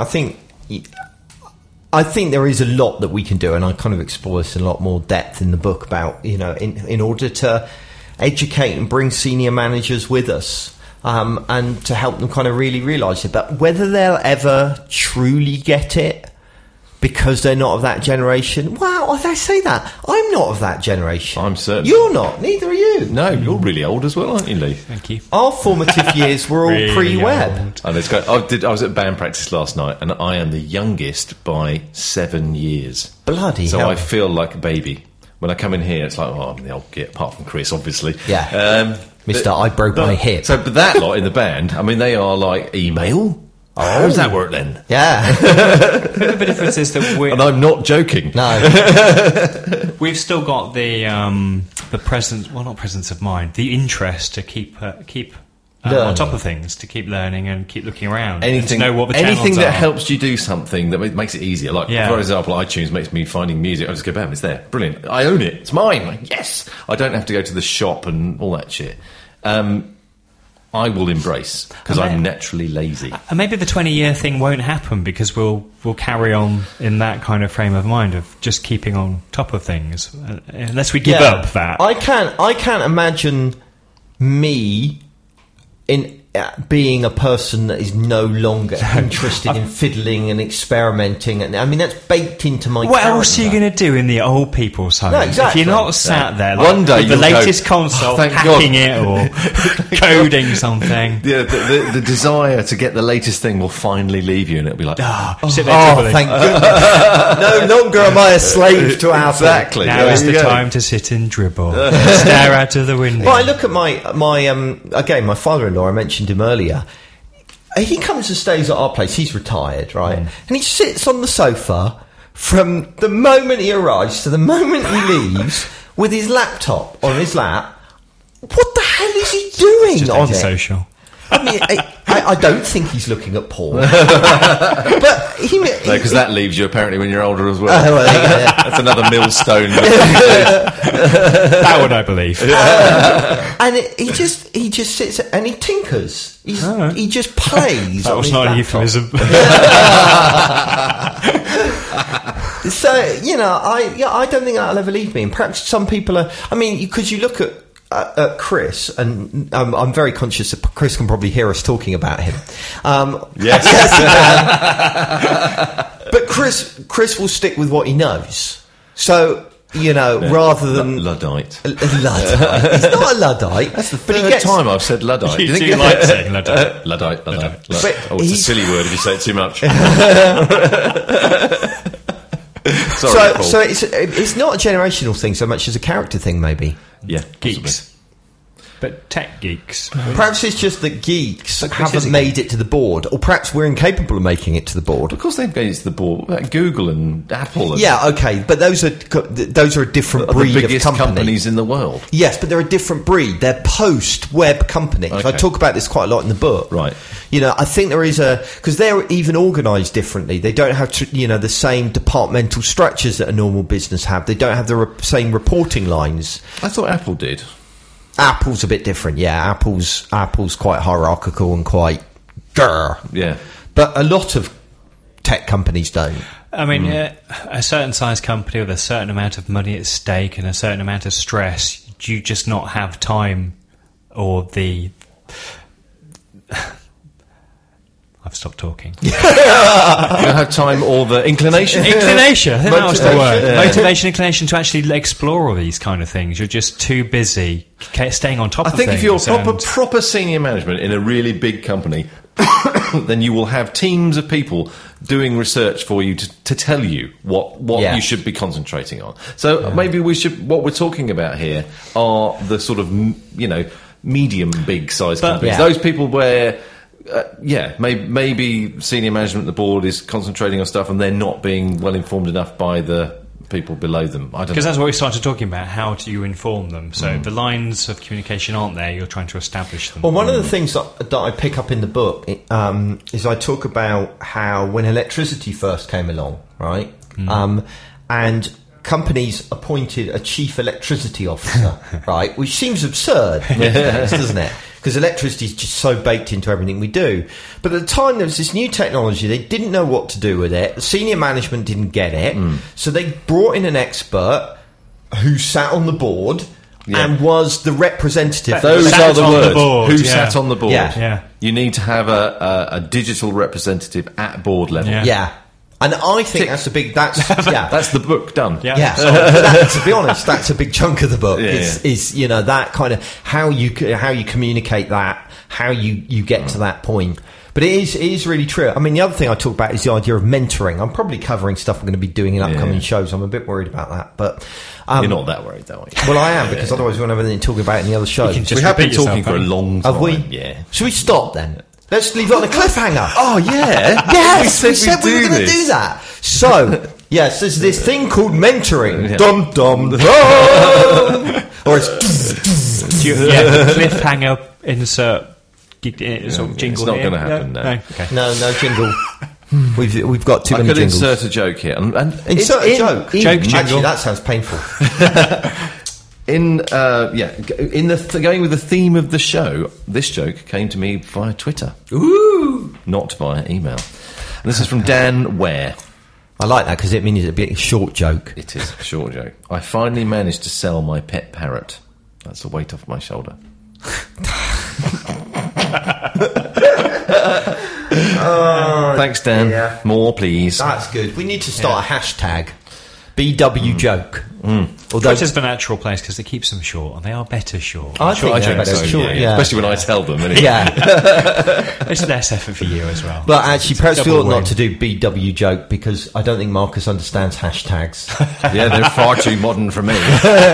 Speaker 1: I think there is a lot that we can do, and I kind of explore this in a lot more depth in the book about, in order to educate and bring senior managers with us, and to help them kind of really realise it. But whether they'll ever truly get it because they're not of that generation, well, I say that. I'm not of that generation.
Speaker 2: I'm certain.
Speaker 1: You're not. Neither are you.
Speaker 2: No, you're really old as well, aren't you, Lee?
Speaker 3: Thank you.
Speaker 1: Our formative years were all really pre-web.
Speaker 2: And I was at band practice last night, and I am the youngest by 7 years.
Speaker 1: Bloody
Speaker 2: hell.
Speaker 1: hell.
Speaker 2: So I feel like a baby. when I come in here, it's like, oh, I'm the old git, apart from Chris, obviously.
Speaker 1: Yeah. Mr. I broke my hip.
Speaker 2: So, but that lot in the band, I mean, they are like email. Oh. How does that work then?
Speaker 1: Yeah.
Speaker 3: The difference is that
Speaker 2: and I'm not joking.
Speaker 1: No.
Speaker 3: We've still got the presence, well, not presence of mind, the interest to keep on top of things, to keep learning and keep looking around.
Speaker 2: Anything,
Speaker 3: to know what the
Speaker 2: anything that
Speaker 3: are.
Speaker 2: helps you do something that makes it easier. Like, for example, iTunes makes me finding music. I just go, bam, it's there. Brilliant. I own it. It's mine. Like, yes. I don't have to go to the shop and all that shit. I will embrace, because I'm naturally lazy.
Speaker 3: And maybe the 20-year thing won't happen because we'll carry on in that kind of frame of mind of just keeping on top of things, unless we give up that.
Speaker 1: I can't imagine me in being a person that is no longer interested in fiddling and experimenting, and I mean that's baked into my
Speaker 3: what
Speaker 1: character.
Speaker 3: else are you going to do in the old people's home?
Speaker 1: No, exactly.
Speaker 3: If you're not sat there
Speaker 2: one day
Speaker 3: with the latest console, hacking it or coding something.
Speaker 2: Yeah, the desire to get the latest thing will finally leave you, and it'll be like,
Speaker 3: sit there
Speaker 1: thank goodness. No longer am I a slave to Apple.
Speaker 2: Exactly.
Speaker 3: Now is the time to sit and dribble, stare out of the window.
Speaker 1: Well, I look at my father-in-law. I mentioned him earlier. He comes and stays at our place. He's retired, right? And he sits on the sofa from the moment he arrives to the moment he leaves with his laptop on his lap. What the hell is he doing
Speaker 3: just
Speaker 1: on
Speaker 3: antisocial.
Speaker 1: it? I mean, I don't think he's looking at porn. But
Speaker 2: because that leaves you apparently when you're older as well. That's another millstone.
Speaker 3: That one I believe.
Speaker 1: And he just sits and he tinkers. He just plays.
Speaker 3: That was not a euphemism.
Speaker 1: So I don't think that'll ever leave me. And perhaps some people are. I mean, because you look at Chris, and I'm very conscious that Chris can probably hear us talking about him.
Speaker 2: Yes.
Speaker 1: But Chris will stick with what he knows. So, rather than...
Speaker 2: Luddite.
Speaker 1: Luddite. He's not a Luddite.
Speaker 2: That's the third time I've said Luddite.
Speaker 3: You do like saying Luddite.
Speaker 2: Luddite.
Speaker 1: It's
Speaker 2: a silly word if you say it too much.
Speaker 1: Sorry, so it's not a generational thing so much as a character thing, maybe.
Speaker 2: Yeah,
Speaker 3: geeks. But tech geeks.
Speaker 1: Perhaps it's just that geeks haven't made it to the board, or perhaps we're incapable of making it to the board.
Speaker 2: Of course they've made it to the board. Google and Apple.
Speaker 1: Yeah, okay, but those are a different breed
Speaker 2: the biggest
Speaker 1: of company.
Speaker 2: companies in the world.
Speaker 1: Yes, but they're a different breed. They're post-web companies. Okay. I talk about this quite a lot in the book.
Speaker 2: Right.
Speaker 1: I think there is because they're even organised differently. They don't have the same departmental structures that a normal business have. They don't have the same reporting lines.
Speaker 2: I thought Apple did.
Speaker 1: Apple's a bit different, yeah. Apple's quite hierarchical and quite
Speaker 2: yeah.
Speaker 1: But a lot of tech companies don't.
Speaker 3: I mean, a certain size company with a certain amount of money at stake and a certain amount of stress, you just not have time or the... I've stopped talking.
Speaker 2: You don't have time or the inclination?
Speaker 3: Inclination, I think that was the word. Yeah. Motivation, inclination to actually explore all these kind of things. You're just too busy staying on top of things.
Speaker 2: I think if you're proper senior management in a really big company, then you will have teams of people doing research for you to tell you what you should be concentrating on. So maybe what we're talking about here are the sort of, medium big size companies. Those people where... maybe senior management of the board is concentrating on stuff and they're not being well informed enough by the people below them. I don't know.
Speaker 3: Because that's what we started talking about. How do you inform them? So the lines of communication aren't there. You're trying to establish them.
Speaker 1: Well, one of the things that I pick up in the book is I talk about how when electricity first came along, right, and companies appointed a chief electricity officer, right, which seems absurd, doesn't it? Because electricity is just so baked into everything we do. But at the time, there was this new technology. They didn't know what to do with it. The senior management didn't get it. So they brought in an expert who sat on the board and was the representative.
Speaker 2: Those are the words. Who sat on the board.
Speaker 1: Yeah.
Speaker 2: You need to have a digital representative at board level.
Speaker 1: Yeah. And I think that's
Speaker 2: that's the book done.
Speaker 1: Yeah. To be honest, that's a big chunk of the book. Is that kind of how you communicate that, how you get to that point. But it is really true. I mean, the other thing I talk about is the idea of mentoring. I'm probably covering stuff I'm going to be doing in upcoming shows. I'm a bit worried about that, but
Speaker 2: you're not that worried, though, are you?
Speaker 1: Well, I am, because otherwise we won't have anything to talk about in the other shows.
Speaker 2: We have been talking for a long time.
Speaker 1: Have we?
Speaker 2: Yeah.
Speaker 1: Should we stop then? Let's leave it on a cliffhanger.
Speaker 2: Oh, yeah.
Speaker 1: Yes, we said we were going to do that. So, yes, there's this thing called mentoring. Yeah. Dum, dum, dum. Or it's...
Speaker 3: cliffhanger insert... jingle.
Speaker 2: It's not going to happen. No.
Speaker 1: Okay. No jingle. We've got too many jingles.
Speaker 2: I could insert a joke here. And
Speaker 1: insert a joke. Actually, that sounds painful.
Speaker 2: Going with the theme of the show, this joke came to me via Twitter.
Speaker 1: Ooh,
Speaker 2: not via email. And this is from Dan Ware.
Speaker 1: I like that because it means it's a bit short joke.
Speaker 2: It is a short joke. I finally managed to sell my pet parrot. That's a weight off my shoulder. Thanks, Dan. Yeah. More, please.
Speaker 1: That's good. We need to start a hashtag. BW joke.
Speaker 3: Twitter's the natural place because it keeps them short, and they are better short.
Speaker 1: I think they're better short,
Speaker 2: especially when I tell them.
Speaker 3: It's less effort for you as well.
Speaker 1: But actually, perhaps we ought not to do BW joke because I don't think Marcus understands hashtags.
Speaker 2: Yeah, they're far too modern for me.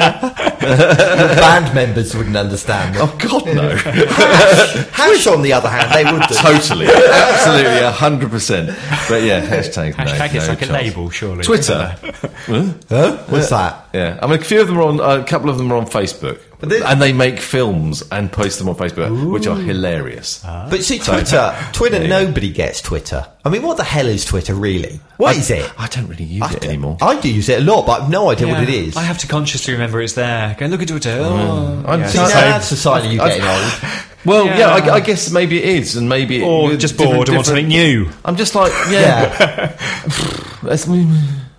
Speaker 1: Band members wouldn't understand them.
Speaker 2: Oh God, no.
Speaker 1: Hash, on the other hand, they would do.
Speaker 2: Totally, absolutely, 100%. But yeah, hashtag
Speaker 3: is like a label, surely.
Speaker 2: Twitter.
Speaker 1: Huh? What's that?
Speaker 2: Yeah, I mean, a couple of them are on Facebook, and they make films and post them on Facebook, which are hilarious.
Speaker 1: But see, Twitter, nobody gets Twitter. I mean, what the hell is Twitter really? What is it?
Speaker 2: I don't really use it anymore.
Speaker 1: I do use it a lot, but I've no idea what it is.
Speaker 3: I have to consciously remember it's there. Go and look at Twitter.
Speaker 1: That's the sign of you getting old.
Speaker 2: Well, I guess maybe it is, and maybe
Speaker 3: or just bored and want something new.
Speaker 2: I'm just like, let's move.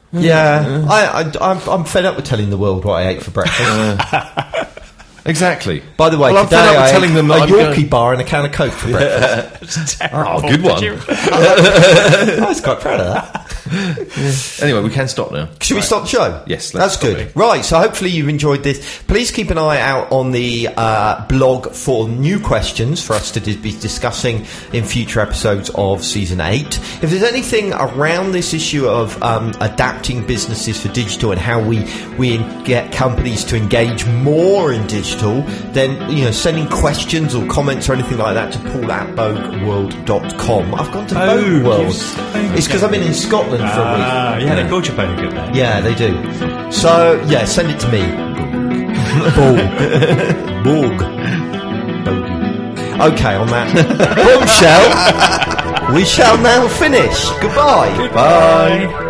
Speaker 1: I'm fed up with telling the world what I ate for breakfast.
Speaker 2: Exactly.
Speaker 1: By the way,
Speaker 2: today
Speaker 1: I
Speaker 2: telling them
Speaker 1: a Yorkie bar and a can of Coke for breakfast.
Speaker 2: Good one.
Speaker 1: I was quite proud of that.
Speaker 2: Anyway, we can stop now.
Speaker 1: Should we stop the show?
Speaker 2: Yes,
Speaker 1: that's good. Right, so hopefully you've enjoyed this. Please keep an eye out on the blog for new questions for us to be discussing in future episodes of Season 8. If there's anything around this issue of adapting businesses for digital and how we get companies to engage more in digital, then sending questions or comments or anything like that to paul@bogueworld.com. I've gone to Bogue World. It's because I've been in Scotland for a week.
Speaker 3: They called you Bogue good there.
Speaker 1: Yeah, they do. So send it to me. Bogue. Okay, on that bombshell, we shall now finish. Goodbye.
Speaker 2: Bye.